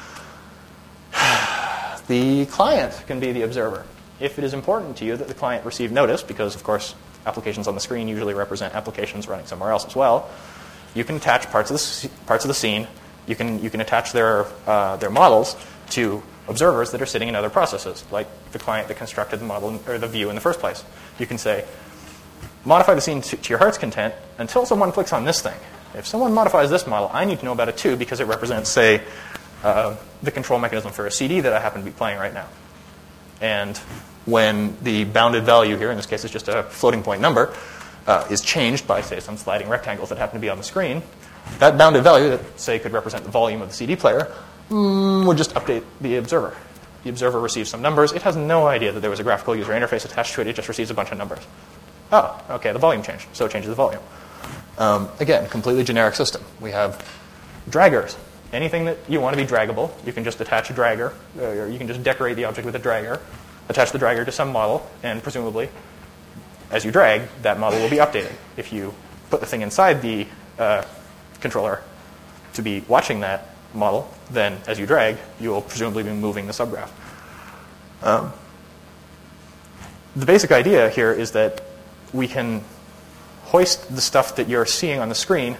The client can be the observer. If it is important to you that the client receive notice, because, of course, applications on the screen usually represent applications running somewhere else as well, you can attach parts of the, parts of the scene. You can, you can attach their, uh, their models to observers that are sitting in other processes, like the client that constructed the model or the view in the first place. You can say, modify the scene to, to your heart's content until someone clicks on this thing. If someone modifies this model, I need to know about it too because it represents, say, uh, the control mechanism for a C D that I happen to be playing right now. And when the bounded value here, in this case it's just a floating point number, uh, is changed by, say, some sliding rectangles that happen to be on the screen, that bounded value that, say, could represent the volume of the C D player mm, would just update the observer. The observer receives some numbers. It has no idea that there was a graphical user interface attached to it. It just receives a bunch of numbers. Oh, okay, the volume changed, so it changes the volume. Um, again, completely generic system. We have draggers. Anything that you want to be draggable, you can just attach a dragger, or you can just decorate the object with a dragger, attach the dragger to some model, and presumably, as you drag, that model will be updated. If you put the thing inside the uh, controller to be watching that model, then as you drag, you will presumably be moving the subgraph. Um, the basic idea here is that we can hoist the stuff that you're seeing on the screen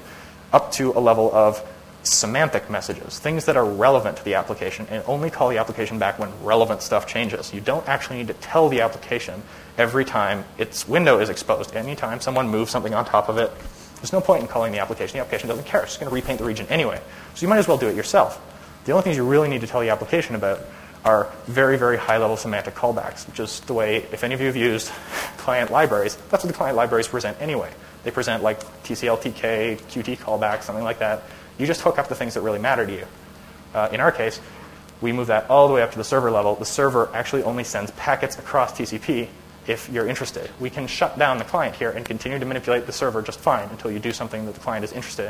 up to a level of semantic messages, things that are relevant to the application, and only call the application back when relevant stuff changes. You don't actually need to tell the application every time its window is exposed. Anytime someone moves something on top of it, there's no point in calling the application. The application doesn't care. It's just going to repaint the region anyway. So you might as well do it yourself. The only things you really need to tell the application about are very, very high-level semantic callbacks, which is the way, if any of you have used client libraries, that's what the client libraries present anyway. They present like T C L, T K, Q T callbacks, something like that. You just hook up the things that really matter to you. Uh, in our case, we move that all the way up to the server level. The server actually only sends packets across T C P if you're interested. We can shut down the client here and continue to manipulate the server just fine until you do something that the client is interested in.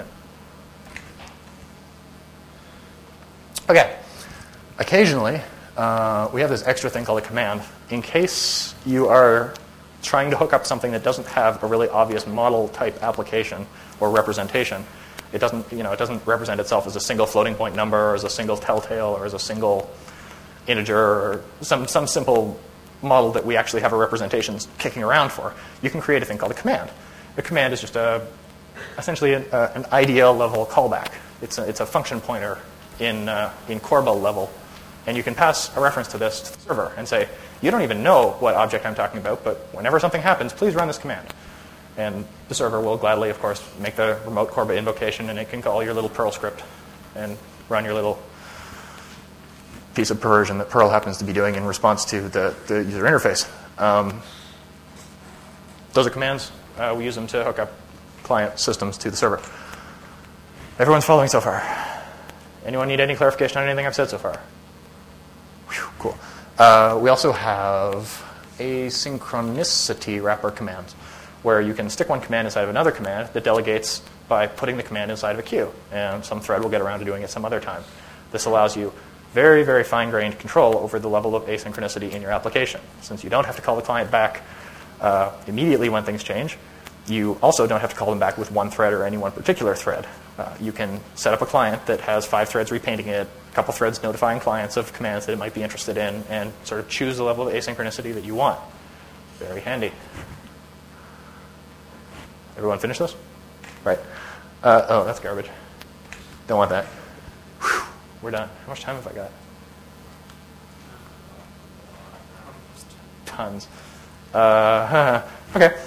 Okay. Occasionally, uh, we have this extra thing called a command. In case you are trying to hook up something that doesn't have a really obvious model type application or representation, it doesn't, you know, it doesn't represent itself as a single floating point number or as a single telltale or as a single integer or some, some simple model that we actually have our representations kicking around for. You can create a thing called a command. A command is just a, essentially an, uh, an I D L level callback. It's a, it's a function pointer in, uh, in Corbel level. And you can pass a reference to this to the server and say, you don't even know what object I'm talking about, but whenever something happens, please run this command. And the server will gladly, of course, make the remote Corba invocation, and it can call your little Perl script and run your little piece of perversion that Perl happens to be doing in response to the, the user interface. Um, those are commands. Uh, we use them to hook up client systems to the server. Everyone's following so far? Anyone need any clarification on anything I've said so far? Whew, cool. Uh, we also have asynchronicity wrapper commands, where you can stick one command inside of another command that delegates by putting the command inside of a queue. And some thread will get around to doing it some other time. This allows you very, very fine-grained control over the level of asynchronicity in your application. Since you don't have to call the client back uh, immediately when things change, you also don't have to call them back with one thread or any one particular thread. Uh, you can set up a client that has five threads repainting it, a couple threads notifying clients of commands that it might be interested in, and sort of choose the level of asynchronicity that you want. Very handy. Everyone finish this? Right. Uh, oh, that's garbage. Don't want that. Whew, we're done. How much time have I got? Tons. Uh, okay.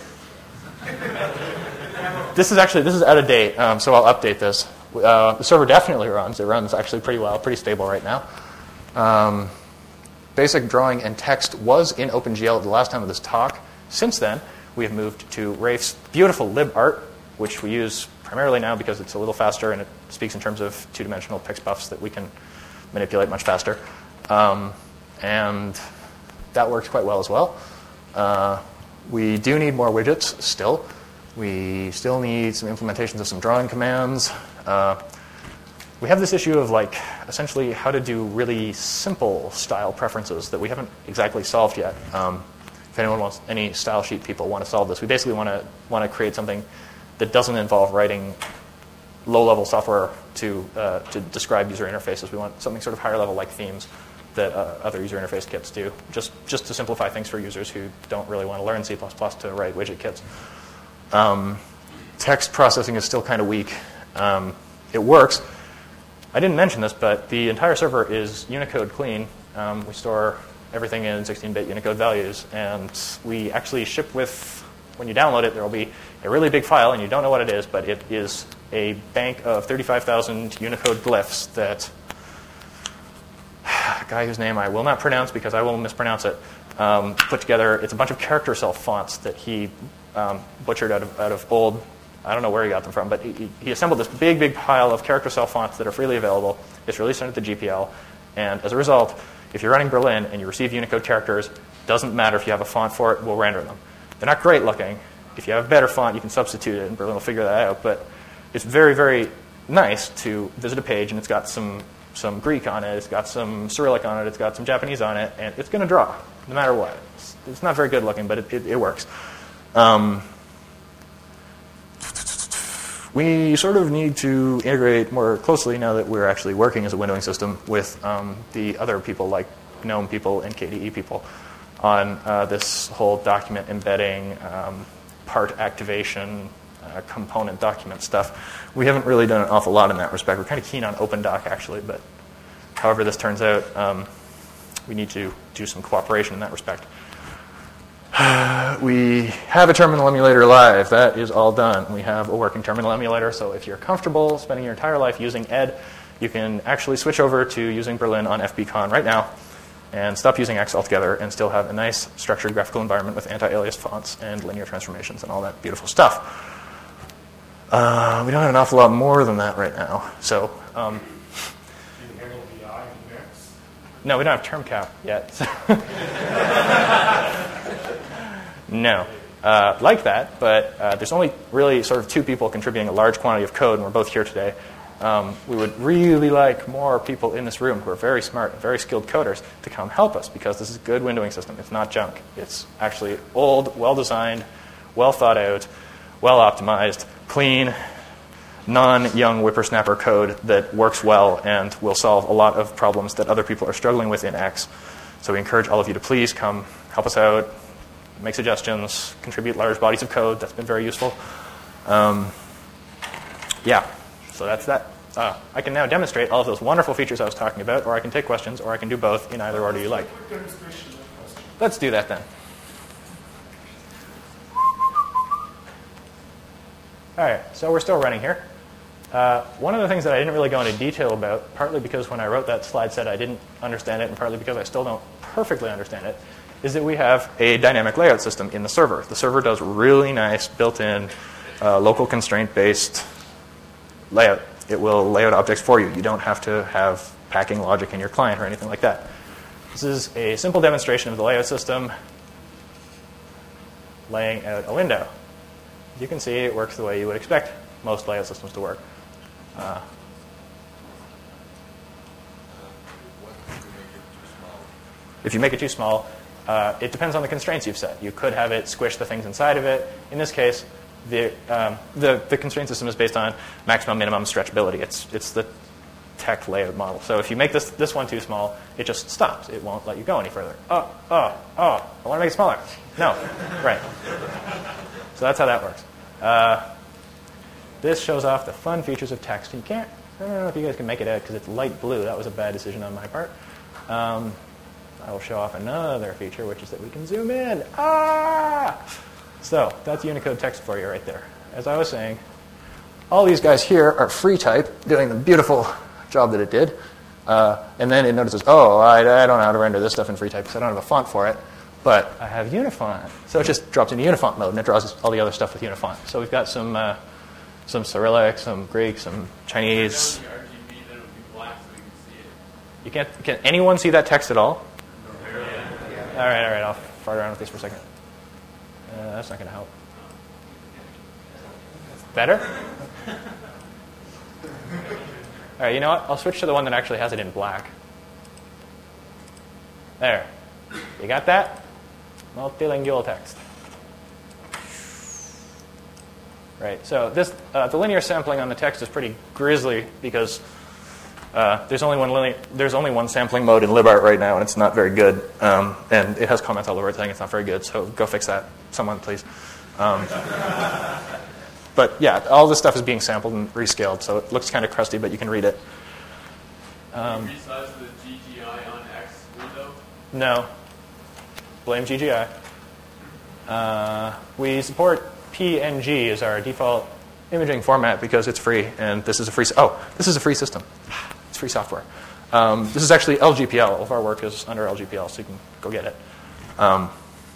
This is actually, this is out of date, um, so I'll update this. Uh, the server definitely runs. It runs actually pretty well, pretty stable right now. Um, basic drawing and text was in OpenGL at the last time of this talk. Since then, we have moved to Rafe's beautiful libart, which we use primarily now because it's a little faster and it speaks in terms of two-dimensional pix buffs that we can manipulate much faster. Um, and that works quite well as well. Uh, we do need more widgets still. We still need some implementations of some drawing commands. Uh, we have this issue of like essentially how to do really simple style preferences that we haven't exactly solved yet. Um, if anyone wants, any style sheet people want to solve this, we basically want to want to create something that doesn't involve writing low-level software to uh, to describe user interfaces. We want something sort of higher level like themes that uh, other user interface kits do, just just to simplify things for users who don't really want to learn C plus plus to write widget kits. Um, text processing is still kind of weak. Um, it works. I didn't mention this, but the entire server is Unicode clean. Um, we store everything in sixteen-bit Unicode values, and we actually ship with, when you download it, there will be a really big file, and you don't know what it is, but it is a bank of thirty-five thousand Unicode glyphs that a guy whose name I will not pronounce because I will mispronounce it, um, put together. It's a bunch of character cell fonts that he um, butchered out of, out of old, I don't know where he got them from, but he, he assembled this big, big pile of character cell fonts that are freely available. It's released under the G P L, and as a result, if you're running Berlin and you receive Unicode characters, doesn't matter if you have a font for it, we'll render them. They're not great looking. If you have a better font, you can substitute it, and Berlin will figure that out. But it's very, very nice to visit a page, and it's got some, some Greek on it, it's got some Cyrillic on it, it's got some Japanese on it, and it's going to draw, no matter what. It's, it's not very good looking, but it, it, it works. Um, we sort of need to integrate more closely now that we're actually working as a windowing system with um, the other people like GNOME people and K D E people on uh, this whole document embedding, um, part activation, uh, component document stuff. We haven't really done an awful lot in that respect. We're kind of keen on OpenDoc, actually, but however this turns out, um, we need to do some cooperation in that respect. We have a terminal emulator live. That is all done. We have a working terminal emulator, so if you're comfortable spending your entire life using Ed, you can actually switch over to using Berlin on F B Con right now and stop using X altogether and still have a nice structured graphical environment with anti-alias fonts and linear transformations and all that beautiful stuff. Uh, we don't have an awful lot more than that right now. So, um, Do you handle V I and Mix? no, we don't have term cap yet. No. Uh, like that, but uh, there's only really sort of two people contributing a large quantity of code, and we're both here today. Um, we would really like more people in this room who are very smart and very skilled coders to come help us, because this is a good windowing system. It's not junk. It's actually old, well-designed, well thought out, well optimized, clean, non-young whippersnapper code that works well and will solve a lot of problems that other people are struggling with in X. So we encourage all of you to please come help us out, make suggestions, contribute large bodies of code. That's been very useful. Um, yeah, so that's that. Uh, I can now demonstrate all of those wonderful features I was talking about, or I can take questions, or I can do both in either order you like. Let's do that then. All right, so we're still running here. Uh, one of the things that I didn't really go into detail about, partly because when I wrote that slide set I didn't understand it, and partly because I still don't perfectly understand it, is that we have a dynamic layout system in the server. The server does really nice built-in uh, local constraint-based layout. It will lay out objects for you. You don't have to have packing logic in your client or anything like that. This is a simple demonstration of the layout system laying out a window. As you can see, it works the way you would expect most layout systems to work. Uh, if you make it too small, Uh, it depends on the constraints you've set. You could have it squish the things inside of it. In this case, the, um, the, the constraint system is based on maximum, minimum stretchability. It's, it's the tech layout model. So if you make this, this one too small, it just stops. It won't let you go any further. Oh, oh, oh, I want to make it smaller. No, right. So that's how that works. Uh, this shows off the fun features of text. You can't, I don't know if you guys can make it out because it's light blue. That was a bad decision on my part. Um, I will show off another feature, which is that we can zoom in. Ah! So that's Unicode text for you right there. As I was saying, all these guys here are free type, doing the beautiful job that it did. Uh, and then it notices, oh, I, I don't know how to render this stuff in free type because I don't have a font for it. But I have Unifont. So it just drops into Unifont mode, and it draws all the other stuff with Unifont. So we've got some, uh, some Cyrillic, some Greek, some Chinese. You can't, can anyone see that text at all? All right, all right, I'll fart around with these for a second. Uh, that's not going to help. Better? All right, you know what? I'll switch to the one that actually has it in black. There. You got that? Multilingual text. Right, so this, uh, the linear sampling on the text is pretty grisly because Uh, there's only one linear, there's only one sampling mode in libart right now, and it's not very good. Um, and it has comments all over it saying it's not very good. So go fix that, someone, please. Um, but yeah, all this stuff is being sampled and rescaled, so it looks kind of crusty, but you can read it. Um, Can you resize the G G I on X window? No. Blame G G I. Uh, we support P N G as our default imaging format because it's free, and this is a free. Oh, this is a free system. It's free software. Um, this is actually L G P L. All of our work is under L G P L, so you can go get it. Um,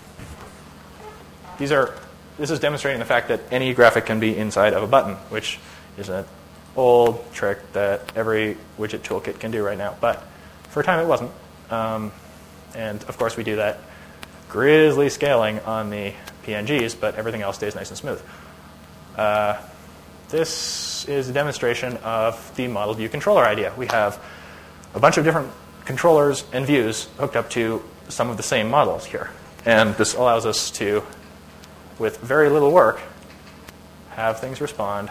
these are. This is demonstrating the fact that any graphic can be inside of a button, which is an old trick that every widget toolkit can do right now. But for a time, it wasn't. Um, and of course, we do that grisly scaling on the P N Gs, but everything else stays nice and smooth. Uh, This is a demonstration of the model view controller idea. We have a bunch of different controllers and views hooked up to some of the same models here. And this allows us to, with very little work, have things respond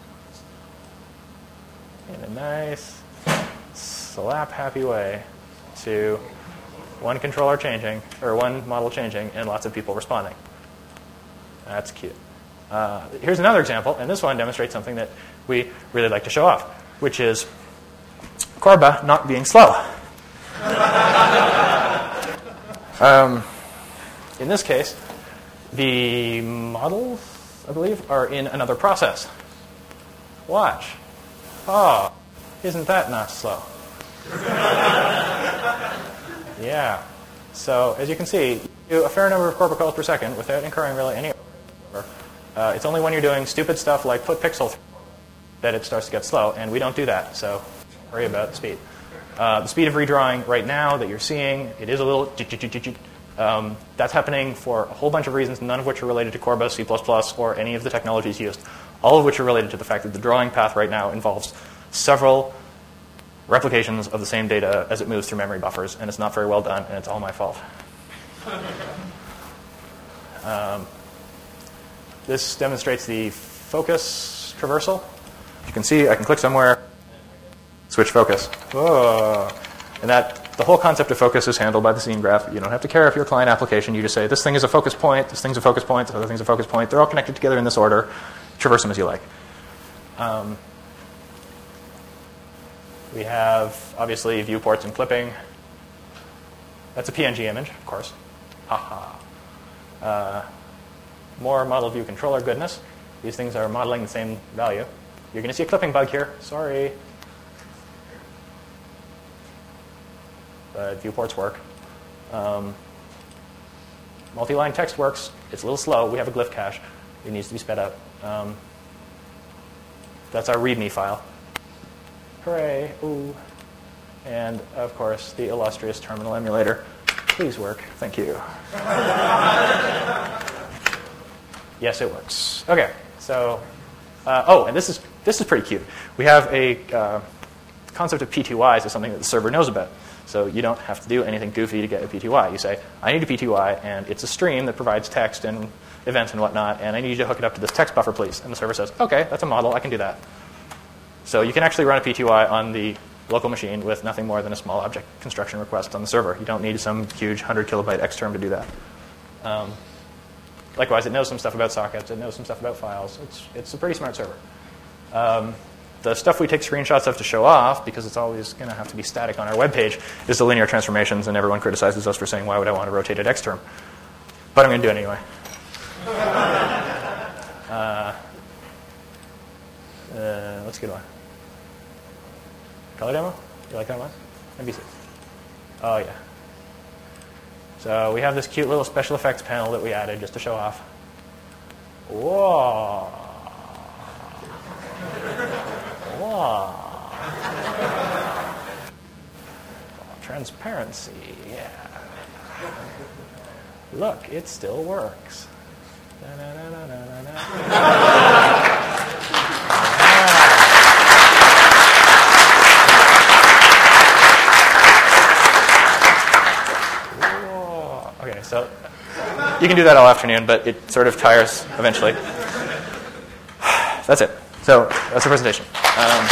in a nice, slap-happy way to one controller changing, or one model changing, and lots of people responding. That's cute. Uh, here's another example, and this one demonstrates something that we really like to show off, which is Corba not being slow. um, in this case, the models, I believe, are in another process. Watch. Oh, isn't that not slow? Yeah. So as you can see, you do a fair number of Corba calls per second without incurring really any overhead. Uh, it's only when you're doing stupid stuff like put pixel that it starts to get slow, and we don't do that, so don't worry about the speed. Uh, the speed of redrawing right now that you're seeing, it is a little... Um, that's happening for a whole bunch of reasons, none of which are related to Corba, C plus plus, or any of the technologies used. All of which are related to the fact that the drawing path right now involves several replications of the same data as it moves through memory buffers, and it's not very well done, and it's all my fault. Um, this demonstrates the focus traversal. You can see I can click somewhere, switch focus. Whoa. And that the whole concept of focus is handled by the scene graph. You don't have to care if you're a client application. You just say, this thing is a focus point, this thing's a focus point, this other thing's a focus point. They're all connected together in this order. Traverse them as you like. Um, we have, obviously, viewports and clipping. That's a P N G image, of course. Haha. Uh, more model view controller goodness. These things are modeling the same value. You're going to see a clipping bug here. Sorry. But viewports work. Um, multi-line text works. It's a little slow. We have a glyph cache. It needs to be sped up. Um, that's our README file. Hooray. Ooh. And, of course, the illustrious terminal emulator. Please work. Thank you. Yes, it works. OK. So, uh, oh, and this is, this is pretty cute. We have a uh, concept of P T Ys as something that the server knows about. So you don't have to do anything goofy to get a P T Y. You say, I need a P T Y, and it's a stream that provides text and events and whatnot, and I need you to hook it up to this text buffer, please. And the server says, OK, that's a model. I can do that. So you can actually run a P T Y on the local machine with nothing more than a small object construction request on the server. You don't need some huge one hundred kilobyte xterm to do that. Um, likewise, it knows some stuff about sockets. It knows some stuff about files. It's, it's a pretty smart server. Um, The stuff we take screenshots of to show off, because it's always going to have to be static on our web page, is the linear transformations, and everyone criticizes us for saying, why would I want a rotated X term? But I'm going to do it anyway. uh, uh, let's get one. Color demo? You like that one? N B C. Oh, yeah. So we have this cute little special effects panel that we added just to show off. Whoa. Whoa. Transparency, yeah. Look, it still works. Okay, so you can do that all afternoon, but it sort of tires eventually. That's it. So that's the presentation. Um,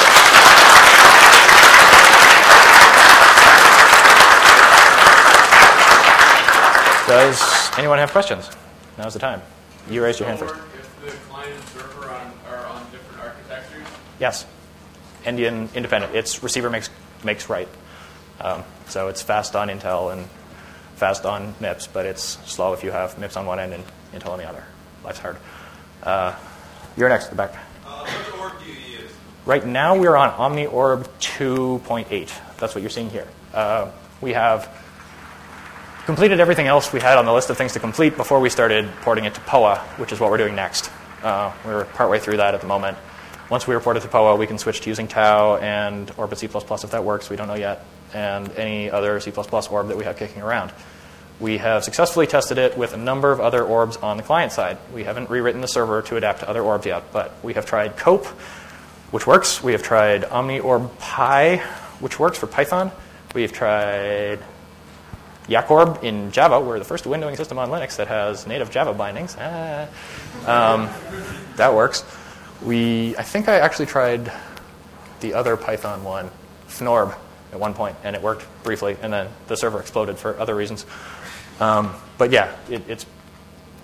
does anyone have questions? Now's the time. You raised your hand first. If the client and server on, are on different architectures? Yes. Indian independent. It's receiver makes makes right. Um, so it's fast on Intel and fast on M I P S, but it's slow if you have M I P S on one end and Intel on the other. Life's hard. Uh, you're next at the back. Uh, which org do you use? Right now we're on OmniOrb two point eight. That's what you're seeing here. Uh, we have completed everything else we had on the list of things to complete before we started porting it to P O A, which is what we're doing next. Uh, we're partway through that at the moment. Once we report it to P O A, we can switch to using Tau and Orbit C plus plus if that works. We don't know yet. And any other C plus plus orb that we have kicking around. We have successfully tested it with a number of other orbs on the client side. We haven't rewritten the server to adapt to other orbs yet, but we have tried Cope, which works. We have tried OmniOrb Pi, which works for Python. We've tried Yakorb in Java. We're the first windowing system on Linux that has native Java bindings. Ah. Um, that works. We, I think I actually tried the other Python one, Fnorb, at one point, and it worked briefly, and then the server exploded for other reasons. Um, but yeah, it, it's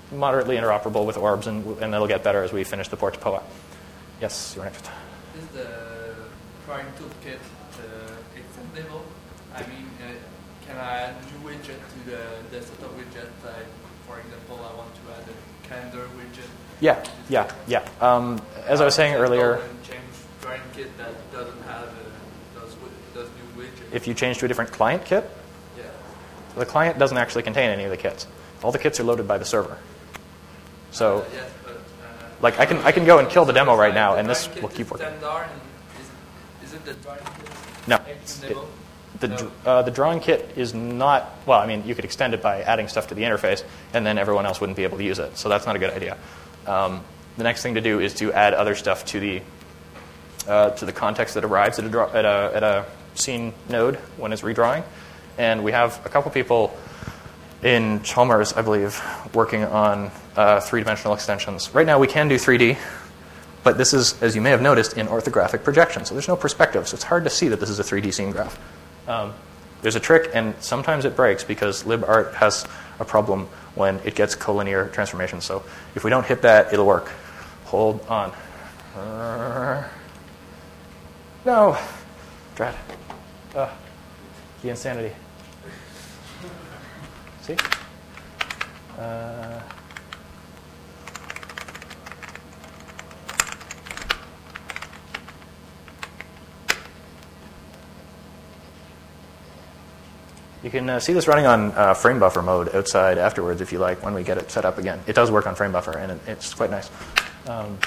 moderately interoperable with Orbs, and, and it'll get better as we finish the port to P O A. Yes, you're next. Is the drawing toolkit uh, extendable? I mean, uh, can I add new widget to the, the setup widget? Like, for example, I want to add a calendar widget. Yeah, yeah, yeah. Um, as I was saying earlier, and change drawing kit that doesn't have uh, those those new widgets. If you change to a different client kit, yeah, the client doesn't actually contain any of the kits. All the kits are loaded by the server. So, uh, yes, but, uh, like I can I can go and kill the demo right now, and this will keep working. Standard, is, is it the drawing kit? No, it's, it, the uh, the drawing kit is not. Well, I mean, you could extend it by adding stuff to the interface, and then everyone else wouldn't be able to use it. So that's not a good idea. Um, the next thing to do is to add other stuff to the uh, to the context that arrives at a, draw, at a at a scene node when it's redrawing, and we have a couple people in Chalmers, I believe, working on uh, three-dimensional extensions. Right now, we can do three D, but this is, as you may have noticed, in orthographic projection, so there's no perspective, so it's hard to see that this is a three D scene graph. Um, there's a trick, and sometimes it breaks because libart has a problem when it gets collinear transformations. So if we don't hit that, it'll work. Hold on. Uh, no. Drat. Uh, the insanity. See? Uh, You can uh, see this running on uh, frame buffer mode outside afterwards if you like when we get it set up again. It does work on frame buffer, and it, it's quite nice. Um,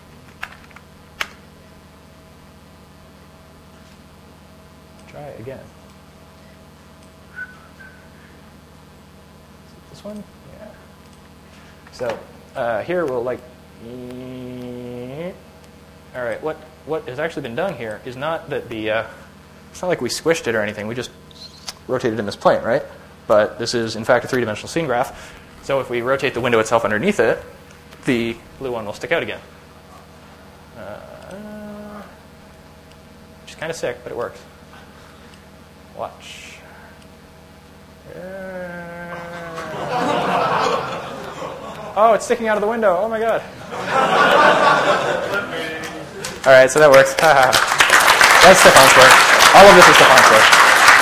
try it again. This one? Yeah. So uh, here we'll like... All right, what, what has actually been done here is not that the... Uh, it's not like we squished it or anything. We just rotated in this plane, right? But this is, in fact, a three-dimensional scene graph. So if we rotate the window itself underneath it, the blue one will stick out again. Uh, which is kind of sick, but it works. Watch. Uh, oh, it's sticking out of the window. Oh, my God. All right, so that works. That's Stefan's work. All of this is Stefan's work.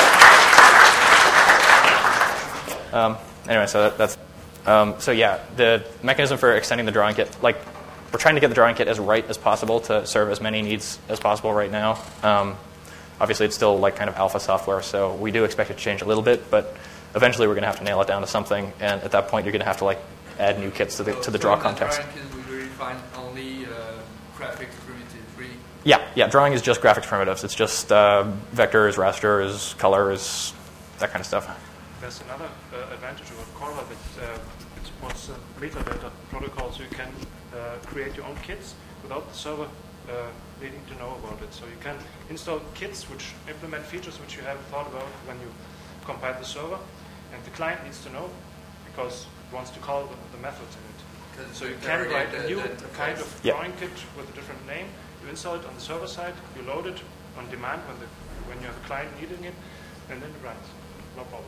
Um, anyway, so that, that's um, so yeah. The mechanism for extending the drawing kit, like we're trying to get the drawing kit as right as possible to serve as many needs as possible right now. Um, obviously, it's still like kind of alpha software, so we do expect it to change a little bit, but eventually we're going to have to nail it down to something, and at that point, you're going to have to like add new kits to the to the draw context. So in the drawing kit, we really find only uh, graphics primitive, really. Yeah, yeah. Drawing is just graphics primitives. It's just uh, vectors, rasters, colors, that kind of stuff. There's another uh, advantage of Corva that uh, it supports uh, metadata protocol, so you can uh, create your own kits without the server uh, needing to know about it. So you can install kits which implement features which you haven't thought about when you compile the server, and the client needs to know because it wants to call the, the methods in it. So you can write a new kind of yep. drawing kit with a different name. You install it on the server side, you load it on demand when the when you have a client needing it, and then it runs. No problem.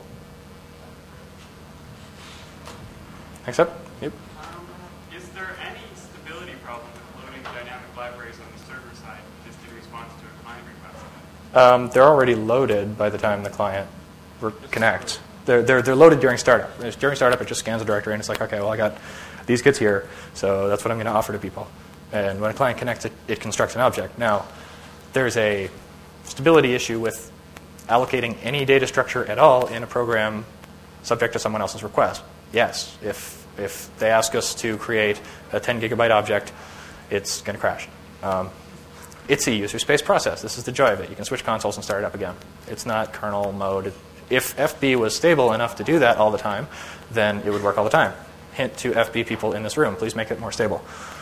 Next up. Yep. Um, is there any stability problem with loading dynamic libraries on the server side just in response to a client request? Um, they're already loaded by the time the client re- connects. They're, they're, they're loaded during startup. During startup, it just scans the directory, and it's like, okay, well, I got these kits here, so that's what I'm going to offer to people. And when a client connects, it, it constructs an object. Now, there's a stability issue with allocating any data structure at all in a program subject to someone else's request. Yes, if if they ask us to create a ten gigabyte object, it's going to crash. Um, it's a user space process. This is the joy of it. You can switch consoles and start it up again. It's not kernel mode. If F B was stable enough to do that all the time, then it would work all the time. Hint to F B people in this room, please make it more stable.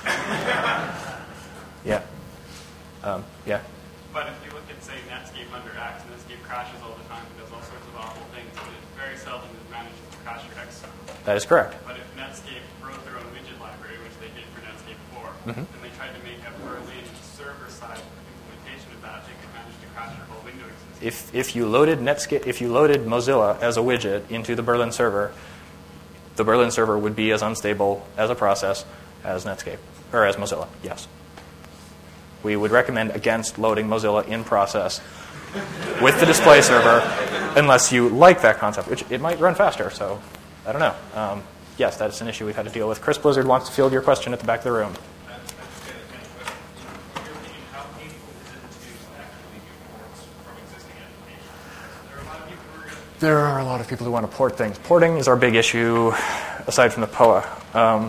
Yeah. Um, yeah. But if you look at, say, Netscape under X, Netscape crashes all the time. It does all sorts of awful things, but it very seldom manages to crash your X server. That is correct. But if Netscape wrote their own widget library, which they did for Netscape four, mm-hmm. and they tried to make a Berlin server-side implementation of that, they could manage to crash your whole Windows system. If if you loaded Netscape, if you loaded Mozilla as a widget into the Berlin server, the Berlin server would be as unstable as a process as Netscape, or as Mozilla, yes. We would recommend against loading Mozilla in process with the display server unless you like that concept, which it might run faster, so I don't know. Um, yes, that's an issue we've had to deal with. Chris Blizzard wants to field your question at the back of the room. There are a lot of people who want to port things. Porting is our big issue, aside from the P O A. Um,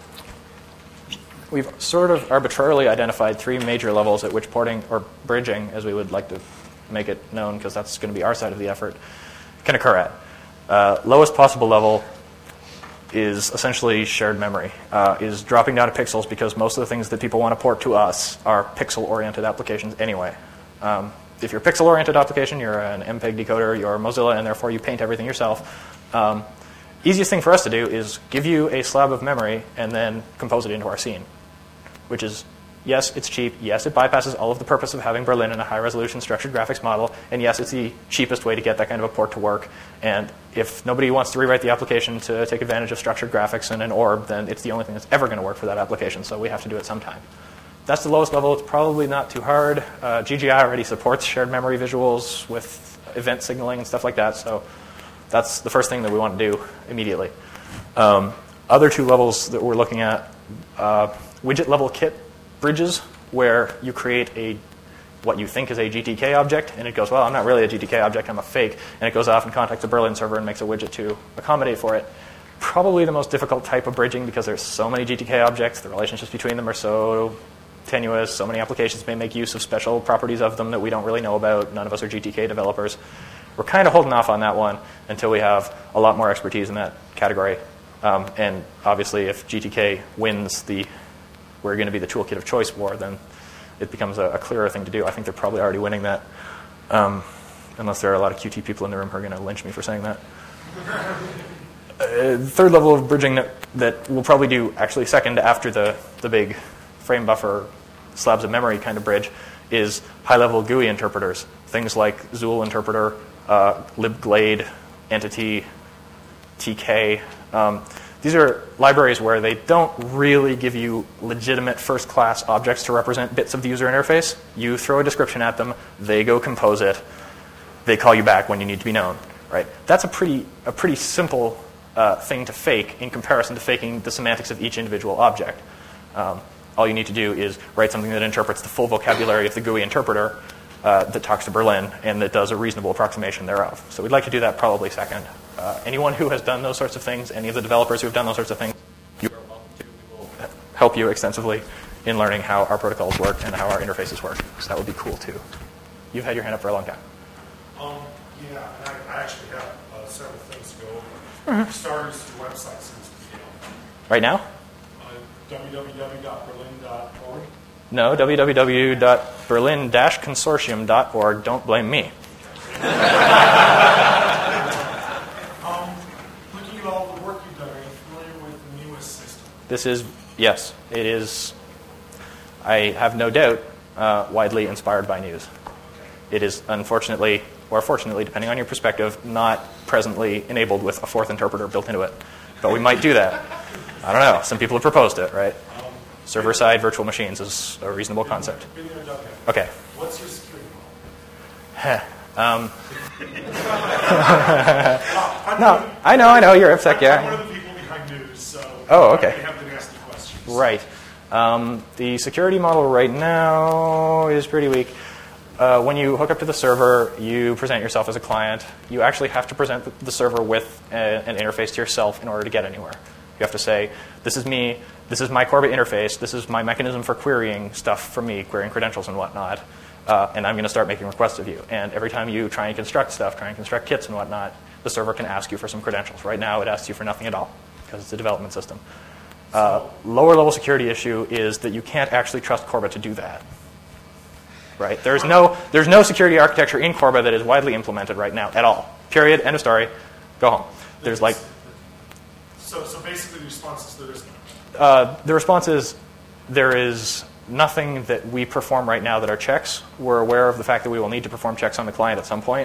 we've sort of arbitrarily identified three major levels at which porting, or bridging, as we would like to make it known, because that's going to be our side of the effort, can occur at. Uh, lowest possible level is essentially shared memory, uh, is dropping down to pixels, because most of the things that people want to port to us are pixel-oriented applications anyway. Um, If you're a pixel-oriented application, you're an M P E G decoder, you're Mozilla, and therefore you paint everything yourself. Um, easiest thing for us to do is give you a slab of memory and then compose it into our scene, which is, yes, it's cheap. Yes, it bypasses all of the purpose of having Berlin in a high-resolution structured graphics model. And yes, it's the cheapest way to get that kind of a port to work. And if nobody wants to rewrite the application to take advantage of structured graphics and an orb, then it's the only thing that's ever going to work for that application. So we have to do it sometime. That's the lowest level. It's probably not too hard. Uh, G G I already supports shared memory visuals with event signaling and stuff like that. So that's the first thing that we want to do immediately. Um, other two levels that we're looking at, uh, widget level kit bridges, where you create a what you think is a G T K object, and it goes, well, I'm not really a G T K object, I'm a fake. And it goes off and contacts a Berlin server and makes a widget to accommodate for it. Probably the most difficult type of bridging, because there's so many G T K objects. The relationships between them are so tenuous. So many applications may make use of special properties of them that we don't really know about. None of us are G T K developers. We're kind of holding off on that one until we have a lot more expertise in that category. Um, and obviously, if G T K wins the we're going to be the toolkit of choice war, then it becomes a, a clearer thing to do. I think they're probably already winning that, um, unless there are a lot of Qt people in the room who are going to lynch me for saying that. Uh, the third level of bridging that, that we'll probably do actually second after the, the big frame buffer slabs of memory kind of bridge is high-level G U I interpreters. Things like Zool interpreter, uh, libglade, entity, T K. Um, these are libraries where they don't really give you legitimate first-class objects to represent bits of the user interface. You throw a description at them, they go compose it, they call you back when you need to be known. Right? That's a pretty, a pretty simple uh, thing to fake in comparison to faking the semantics of each individual object. Um, all you need to do is write something that interprets the full vocabulary of the G U I interpreter uh, that talks to Berlin and that does a reasonable approximation thereof. So we'd like to do that probably second. Uh, anyone who has done those sorts of things, any of the developers who have done those sorts of things, you are welcome to. We will help you extensively in learning how our protocols work and how our interfaces work. So that would be cool, too. You've had your hand up for a long time. Um, yeah, and I, I actually have uh, several things to go over. Mm-hmm. For starters, your website seems to be down. Right now? Uh, w w w dot berlin dot org. No, w w w dot berlin dash consortium dot org. Don't blame me. um, looking at all the work you've done, are you familiar with the newest system? This is, yes, it is, I have no doubt, uh, widely inspired by News. It is unfortunately, or fortunately, depending on your perspective, not presently enabled with a fourth interpreter built into it. But we might do that. I don't know. Some people have proposed it, right? Um, Server-side virtual machines is a reasonable concept. Okay. What's your security um, model? no, I know, I know. You're IPsec, yeah. I'm one of the people behind News, so oh, okay. I have the nasty questions. Right. Um, the security model right now is pretty weak. Uh, when you hook up to the server, you present yourself as a client. You actually have to present the, the server with a, an interface to yourself in order to get anywhere. You have to say, this is me, this is my Corbett interface, this is my mechanism for querying stuff from me, querying credentials and whatnot, uh, and I'm going to start making requests of you. And every time you try and construct stuff, try and construct kits and whatnot, the server can ask you for some credentials. Right now, it asks you for nothing at all, because it's a development system. Uh, lower level security issue is that you can't actually trust Corbett to do that. Right? There's no, there's no security architecture in Corbett that is widely implemented right now at all. Period. End of story. Go home. There's like... So, so basically the response is there is none. Uh, the response is there is nothing that we perform right now that are checks. We're aware of the fact that we will need to perform checks on the client at some point,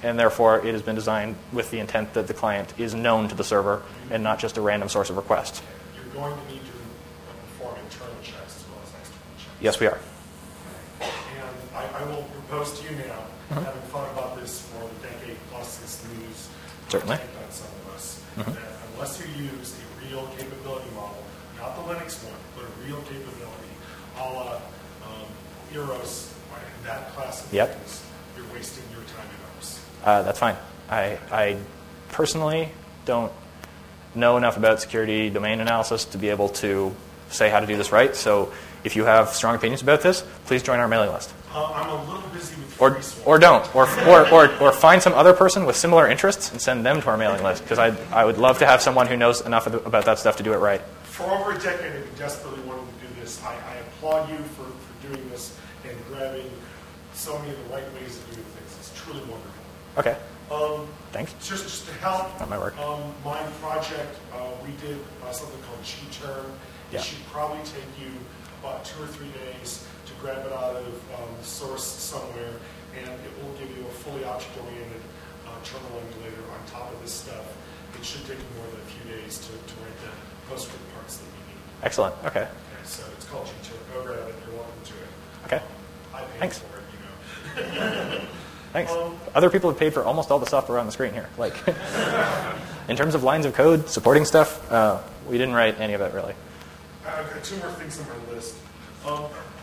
and therefore it has been designed with the intent that the client is known to the server and not just a random source of request. You're going to need to perform internal checks as well as external checks. Yes, we are. And I, I will propose to you now, mm-hmm. having thought about this for the decade plus since the news certainly on some of us, mm-hmm. that unless you use a real capability model, not the Linux one, but a real capability, a la um, Eros, right, that class of yep. things, you're wasting your time and ours. Uh, that's fine. I, I personally don't know enough about security domain analysis to be able to say how to do this right. So if you have strong opinions about this, please join our mailing list. Uh, I'm a little busy with or, or don't. Or, or, or, or find some other person with similar interests and send them to our mailing list, because I, I would love to have someone who knows enough about that stuff to do it right. For over a decade, I've been desperately wanting to do this. I, I applaud you for, for doing this and grabbing so many of the right ways of doing things. It's truly wonderful. Okay. Um, Thanks. Just, just to help Not my work. Um, my project, uh, we did uh, something called G-Term. Yeah. It should probably take you about two or three days to grab it out of um, the source somewhere, and it will give you a fully object-oriented uh, terminal emulator on top of this stuff. It should take you more than a few days to, to write the PostScript parts that you need. Excellent. Okay. Okay, so it's called G-Term. Go grab it. You're welcome to it. Okay. Um, I paid Thanks. for it, you know. Thanks. Um, Other people have paid for almost all the software on the screen here. Like, in terms of lines of code, supporting stuff, uh, we didn't write any of it, really. I've got two more things on my list. Um,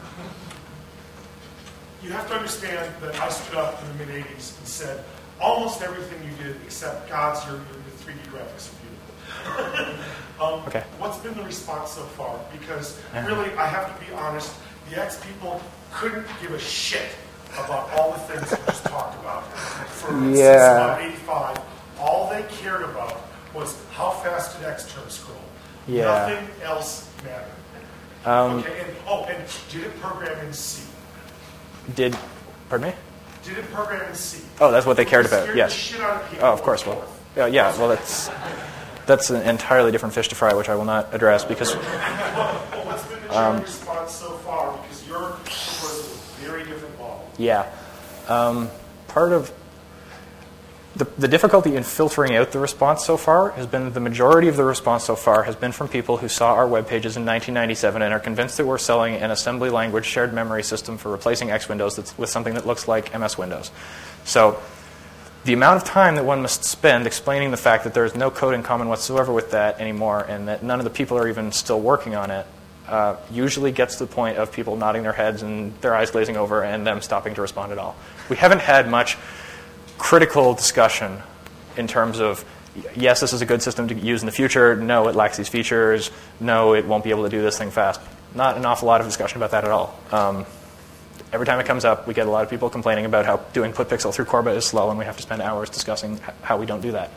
you have to understand that I stood up in the mid eighties and said, almost everything you did except God's, your, your three D graphics are beautiful. um, okay. What's been the response so far? Because really, I have to be honest, the X people couldn't give a shit about all the things we just talked about. For yeah. since about eighty-five, all they cared about was how fast did Xterm scroll. Yeah. Nothing else mattered. Um, okay, and, oh, and did it program in C? Did, pardon me? Did it program in C? Oh, that's what they cared about, Scared yes. the shit out of people. Oh, of course. Well, yeah, yeah, well, that's that's an entirely different fish to fry, which I will not address because... well, well, what's been the general um, response so far? Because your was a very different model. Yeah. Um, part of... The, the difficulty in filtering out the response so far has been the majority of the response so far has been from people who saw our web pages in nineteen ninety-seven and are convinced that we're selling an assembly language shared memory system for replacing X Windows that's with something that looks like M S Windows. So the amount of time that one must spend explaining the fact that there is no code in common whatsoever with that anymore and that none of the people are even still working on it uh, usually gets to the point of people nodding their heads and their eyes glazing over and them stopping to respond at all. We haven't had much critical discussion in terms of, yes, this is a good system to use in the future. No, it lacks these features. No, it won't be able to do this thing fast. Not an awful lot of discussion about that at all. Um, every time it comes up, we get a lot of people complaining about how doing putpixel through Corba is slow, and we have to spend hours discussing how we don't do that.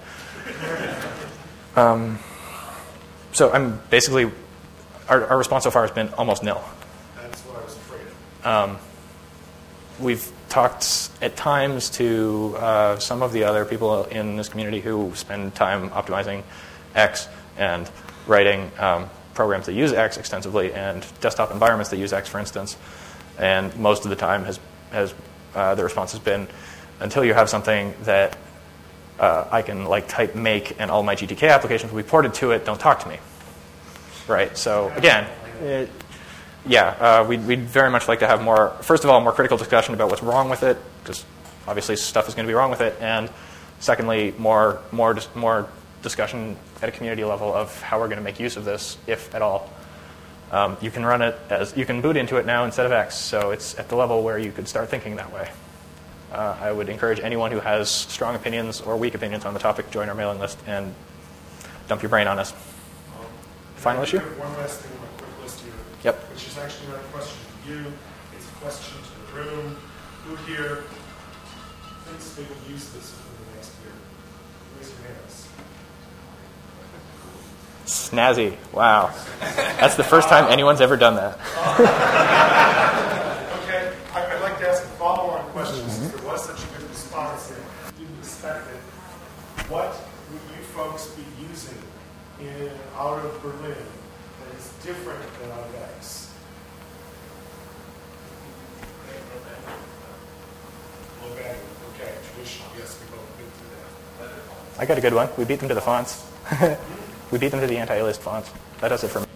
Um, so I'm basically, our, our response so far has been almost nil. That's what I was afraid of. Um, we've talked at times to uh, some of the other people in this community who spend time optimizing X and writing um, programs that use X extensively and desktop environments that use X, for instance. And most of the time, has, has uh, the response has been, until you have something that uh, I can like type make and all my G T K applications will be ported to it, don't talk to me. Right? So again, it, yeah, uh, we'd, we'd very much like to have more, first of all, more critical discussion about what's wrong with it, because obviously stuff is going to be wrong with it, and secondly, more, more, more discussion at a community level of how we're going to make use of this, if at all. Um, you can run it as, you can boot into it now instead of X, so it's at the level where you could start thinking that way. Uh, I would encourage anyone who has strong opinions or weak opinions on the topic, join our mailing list and dump your brain on us. Um, Final issue? One last thing on my quick list here. Yep. Which is actually not a question to you. It's a question to the room. Who here thinks they will use this within the next year? Raise your hands. Snazzy. Wow. That's the first time anyone's ever done that. Okay. I, I'd like to ask a follow-on question since there was such a good response and didn't expect it. What would you folks be using in out of Berlin that is different than out of X? Low bandwidth. Okay. traditional. Yes, we both been through that. I got a good one. We beat them to the fonts. We beat them to the anti-aliased fonts. That does it for me.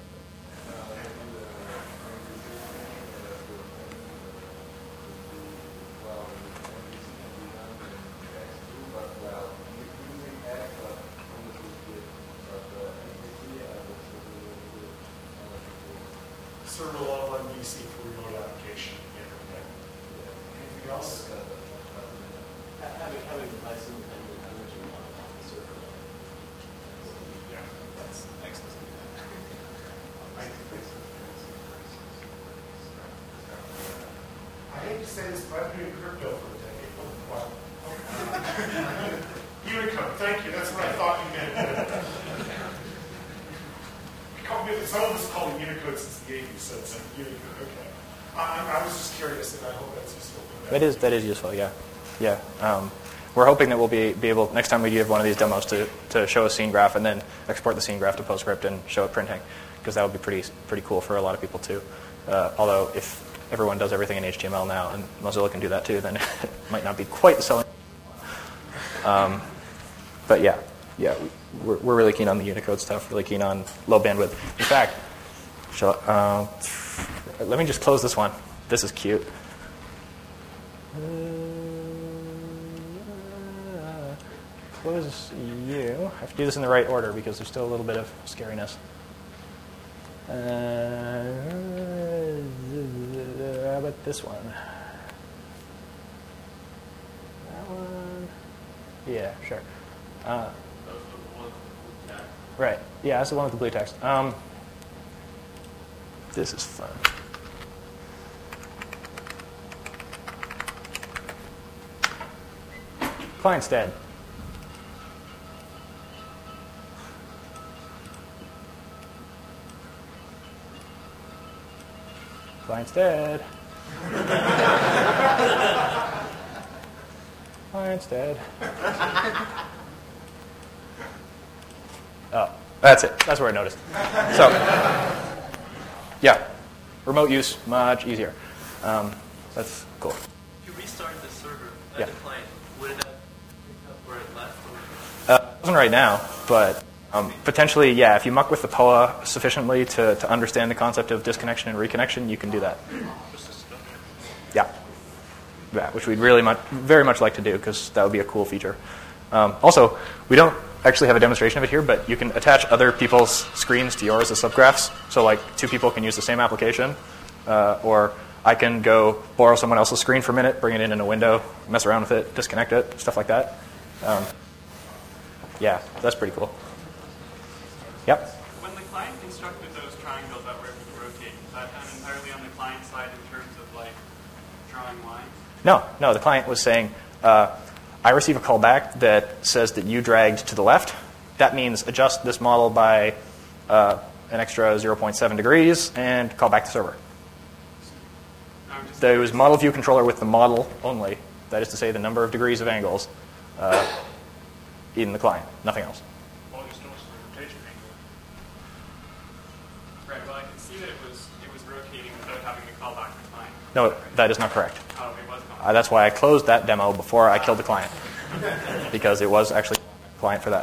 Server level M V C for remote application. Yeah, okay. Anything else? Having, having device independent energy on the server level. Yeah. That's excellent. I hate to say this, but I've been in crypto for a decade. Wow. Unicode, thank you. That's what I thought you meant. Some of us call it Unicode since the eighties, so it's Unicode. Okay. I, I was just curious, and I hope that's useful. That is that is useful. Yeah, yeah. Um, we're hoping that we'll be be able next time we give one of these demos to to show a scene graph and then export the scene graph to PostScript and show it printing, because that would be pretty pretty cool for a lot of people too. Uh, although if everyone does everything in H T M L now, and Mozilla can do that too, then it might not be quite the selling. Um, but yeah, yeah, we're, we're really keen on the Unicode stuff, really keen on low bandwidth. In fact, shall, uh, let me just close this one. This is cute. Uh, close you. I have to do this in the right order because there's still a little bit of scariness. Uh, how about this one? That one? Yeah, sure. Uh, right. Yeah, that's the one with the blue text. Um, this is fun. Client's dead. Client's dead. Client's dead. Oh, that's it. That's where I noticed. So, yeah, remote use, much easier. Um, that's cool. If you restart the server at Yeah. the client, would it have picked up where it left? Uh, it doesn't right now, but um, potentially, yeah, if you muck with the P O A sufficiently to, to understand the concept of disconnection and reconnection, you can do that. Yeah. Yeah, which we'd really much, very much like to do, because that would be a cool feature. Um, also, we don't actually have a demonstration of it here, but you can attach other people's screens to yours as subgraphs. So like two people can use the same application, uh, or I can go borrow someone else's screen for a minute, bring it in in a window, mess around with it, disconnect it, stuff like that. Um, yeah, that's pretty cool. Yep. When the client constructed those triangles that were able to rotate, was that done entirely on the client side in terms of like drawing lines? No, no, the client was saying, uh, I receive a call back that says that you dragged to the left. That means adjust this model by uh, an extra zero point seven degrees and call back the server. I'm just There was model view controller with the model only. That is to say the number of degrees of angles uh, in the client, nothing else. All you store is the rotation angle. right. Well, I can see that it was it was rotating without having to call back the client. No, that is not correct. Oh, it was Uh, that's why I closed that demo before I killed the client, because it was actually a client for that.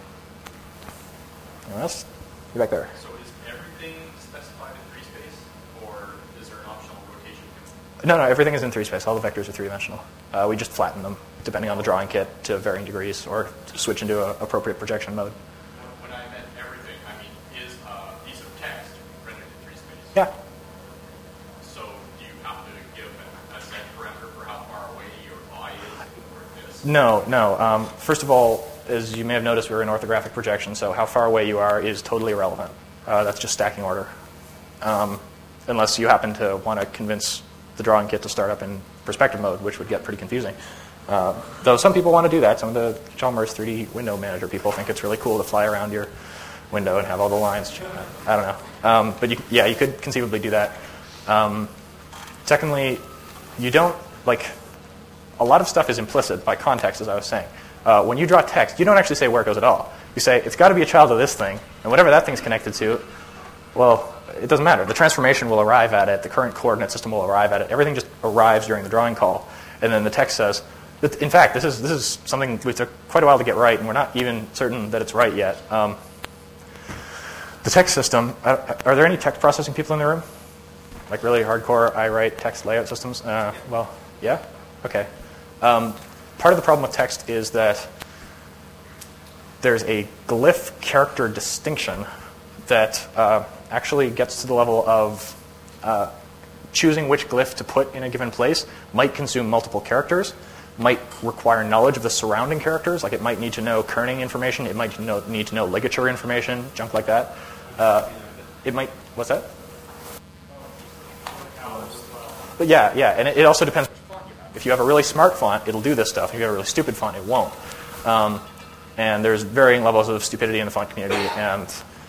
Anyone else? You back there. So is everything specified in three space, or is there an optional rotation? No, no, everything is in three space. All the vectors are three-dimensional. Uh, we just flatten them, depending on the drawing kit, to varying degrees, or to switch into an appropriate projection mode. When I meant everything, I mean, is a piece of text rendered in three space? Yeah. So do you have to give a, a set parameter for how far away your eye is, or this? No, no. Um, first of all, as you may have noticed, we're in orthographic projection, so how far away you are is totally irrelevant. Uh, that's just stacking order. Um, unless you happen to want to convince the drawing kit to start up in perspective mode, which would get pretty confusing. Uh, though some people want to do that. Some of the Chalmers three D window manager people think it's really cool to fly around your window and have all the lines. I don't know. Um, but you, yeah, you could conceivably do that. Um, secondly, you don't, like, a lot of stuff is implicit by context, as I was saying. Uh, when you draw text, you don't actually say where it goes at all. You say, it's got to be a child of this thing, and whatever that thing's connected to, well, it doesn't matter. The transformation will arrive at it. The current coordinate system will arrive at it. Everything just arrives during the drawing call. And then the text says, In fact, this is, this is something we took quite a while to get right, and we're not even certain that it's right yet. Um, the text system, uh, are there any text processing people in the room? Like really hardcore, I write text layout systems? Uh, well, yeah? Okay. Um, part of the problem with text is that there's a glyph character distinction that uh, actually gets to the level of uh, choosing which glyph to put in a given place might consume multiple characters, might require knowledge of the surrounding characters, like it might need to know kerning information, it might know, need to know ligature information, junk like that. Uh, it might, what's that? But yeah, yeah, and it, it also depends. If you have a really smart font, it'll do this stuff. If you have a really stupid font, it won't. Um, and there's varying levels of stupidity in the font community, and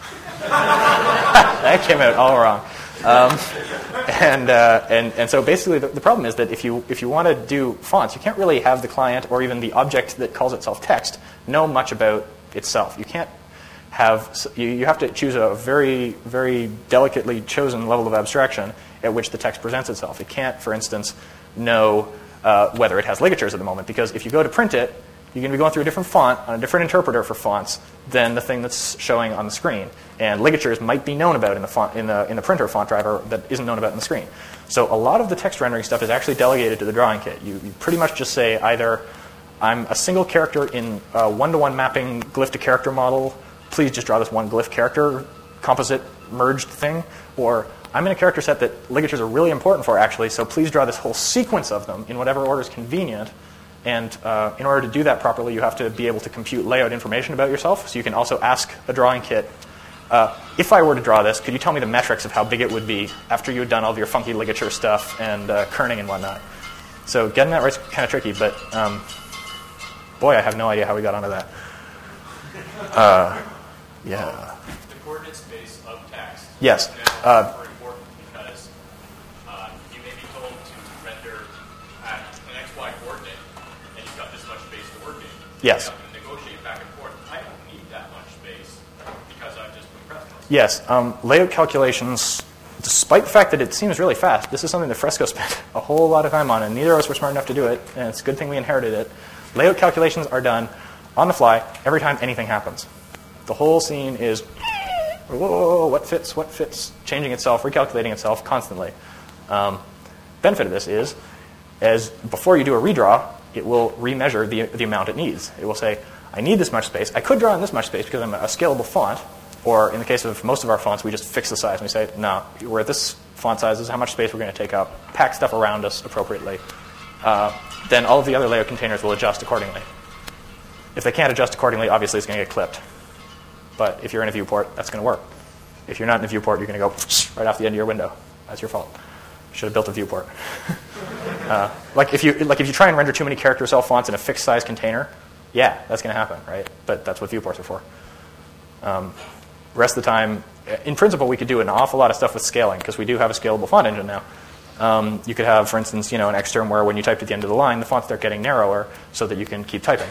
that came out all wrong. Um, and, uh, and and so basically, the, the problem is that if you if you want to do fonts, you can't really have the client or even the object that calls itself text know much about itself. You can't have you, you have to choose a very very delicately chosen level of abstraction at which the text presents itself. It can't, for instance, know uh, whether it has ligatures at the moment, because if you go to print it, you're going to be going through a different font on a different interpreter for fonts than the thing that's showing on the screen. And ligatures might be known about in the font in the in the printer font driver that isn't known about in the screen. So a lot of the text rendering stuff is actually delegated to the drawing kit. You, you pretty much just say either I'm a single character in a one-to-one mapping glyph to character model. Please just draw this one glyph character composite merged thing, or I'm in a character set that ligatures are really important for, actually, so please draw this whole sequence of them in whatever order is convenient. And uh, in order to do that properly, you have to be able to compute layout information about yourself. So you can also ask a drawing kit, uh, if I were to draw this, could you tell me the metrics of how big it would be after you had done all of your funky ligature stuff and uh, kerning and whatnot? So getting that right is kind of tricky, but um, boy, I have no idea how we got onto that. Uh, yeah. The coordinate space of text. Yes. Uh, because uh, you may be told to render at an X Y coordinate, and you've got this much space to work in. Yes. You have to negotiate back and forth. I don't need that much space because I've just compressed myself. Yes. Um, layout calculations, despite the fact that it seems really fast, this is something that Fresco spent a whole lot of time on, and neither of us were smart enough to do it, and it's a good thing we inherited it. Layout calculations are done on the fly every time anything happens. The whole scene is, whoa, what fits, what fits, changing itself, recalculating itself constantly. Um, benefit of this is, as before you do a redraw, it will remeasure the, the amount it needs. It will say, I need this much space. I could draw in this much space because I'm a scalable font. Or in the case of most of our fonts, we just fix the size. And we say, no, we're at this font size. This is how much space we're going to take up. Pack stuff around us appropriately. Uh, then all of the other layout containers will adjust accordingly. If they can't adjust accordingly, obviously it's going to get clipped. But if you're in a viewport, that's going to work. If you're not in a viewport, you're going to go right off the end of your window. That's your fault. Should have built a viewport. uh, like if you like if you try and render too many character cell fonts in a fixed size container, yeah, that's going to happen, right? But that's what viewports are for. Um, rest of the time, in principle, we could do an awful lot of stuff with scaling because we do have a scalable font engine now. Um, you could have, for instance, you know, an Xterm where when you type at the end of the line, the fonts start getting narrower so that you can keep typing.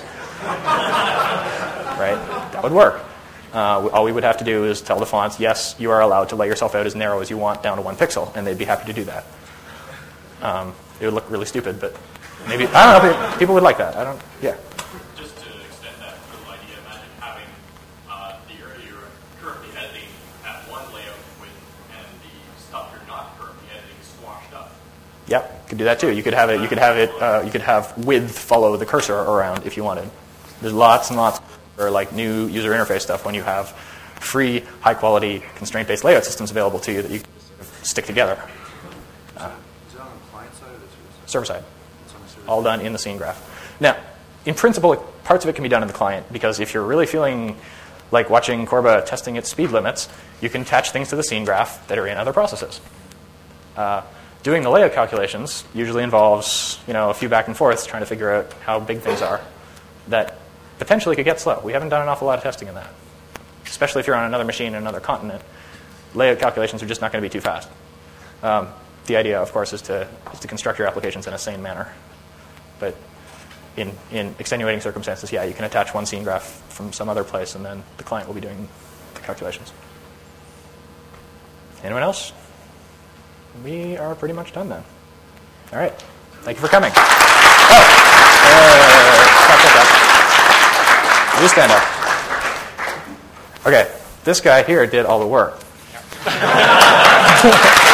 Right? That would work. Uh, all we would have to do is tell the fonts, yes, you are allowed to lay yourself out as narrow as you want down to one pixel, and they'd be happy to do that. Um, it would look really stupid, but maybe, I don't know, people would like that. I don't, yeah. Just to extend that little idea, imagine having uh, the area you're currently editing at one layout width and the stuff you're not currently editing squashed up. Yeah, you could do that too. You could have it, you could have it, uh, you could have width follow the cursor around if you wanted. There's lots and lots or like new user interface stuff when you have free, high-quality, constraint-based layout systems available to you that you can stick together. Uh, Is that on the client side or the server server side? side. It's on the server All done in the scene graph. Now, in principle, parts of it can be done in the client because if you're really feeling like watching Corba testing its speed limits, you can attach things to the scene graph that are in other processes. Uh, doing the layout calculations usually involves, you know, a few back and forths trying to figure out how big things are. That potentially could get slow. We haven't done an awful lot of testing in that, especially if you're on another machine in another continent. Layout calculations are just not going to be too fast. Um, the idea, of course, is to is to construct your applications in a sane manner. But in in extenuating circumstances, yeah, you can attach one scene graph from some other place, and then the client will be doing the calculations. Anyone else? We are pretty much done then. All right. Thank you for coming. Oh, uh, stop, stop, stop. You stand up. Okay, this guy here did all the work.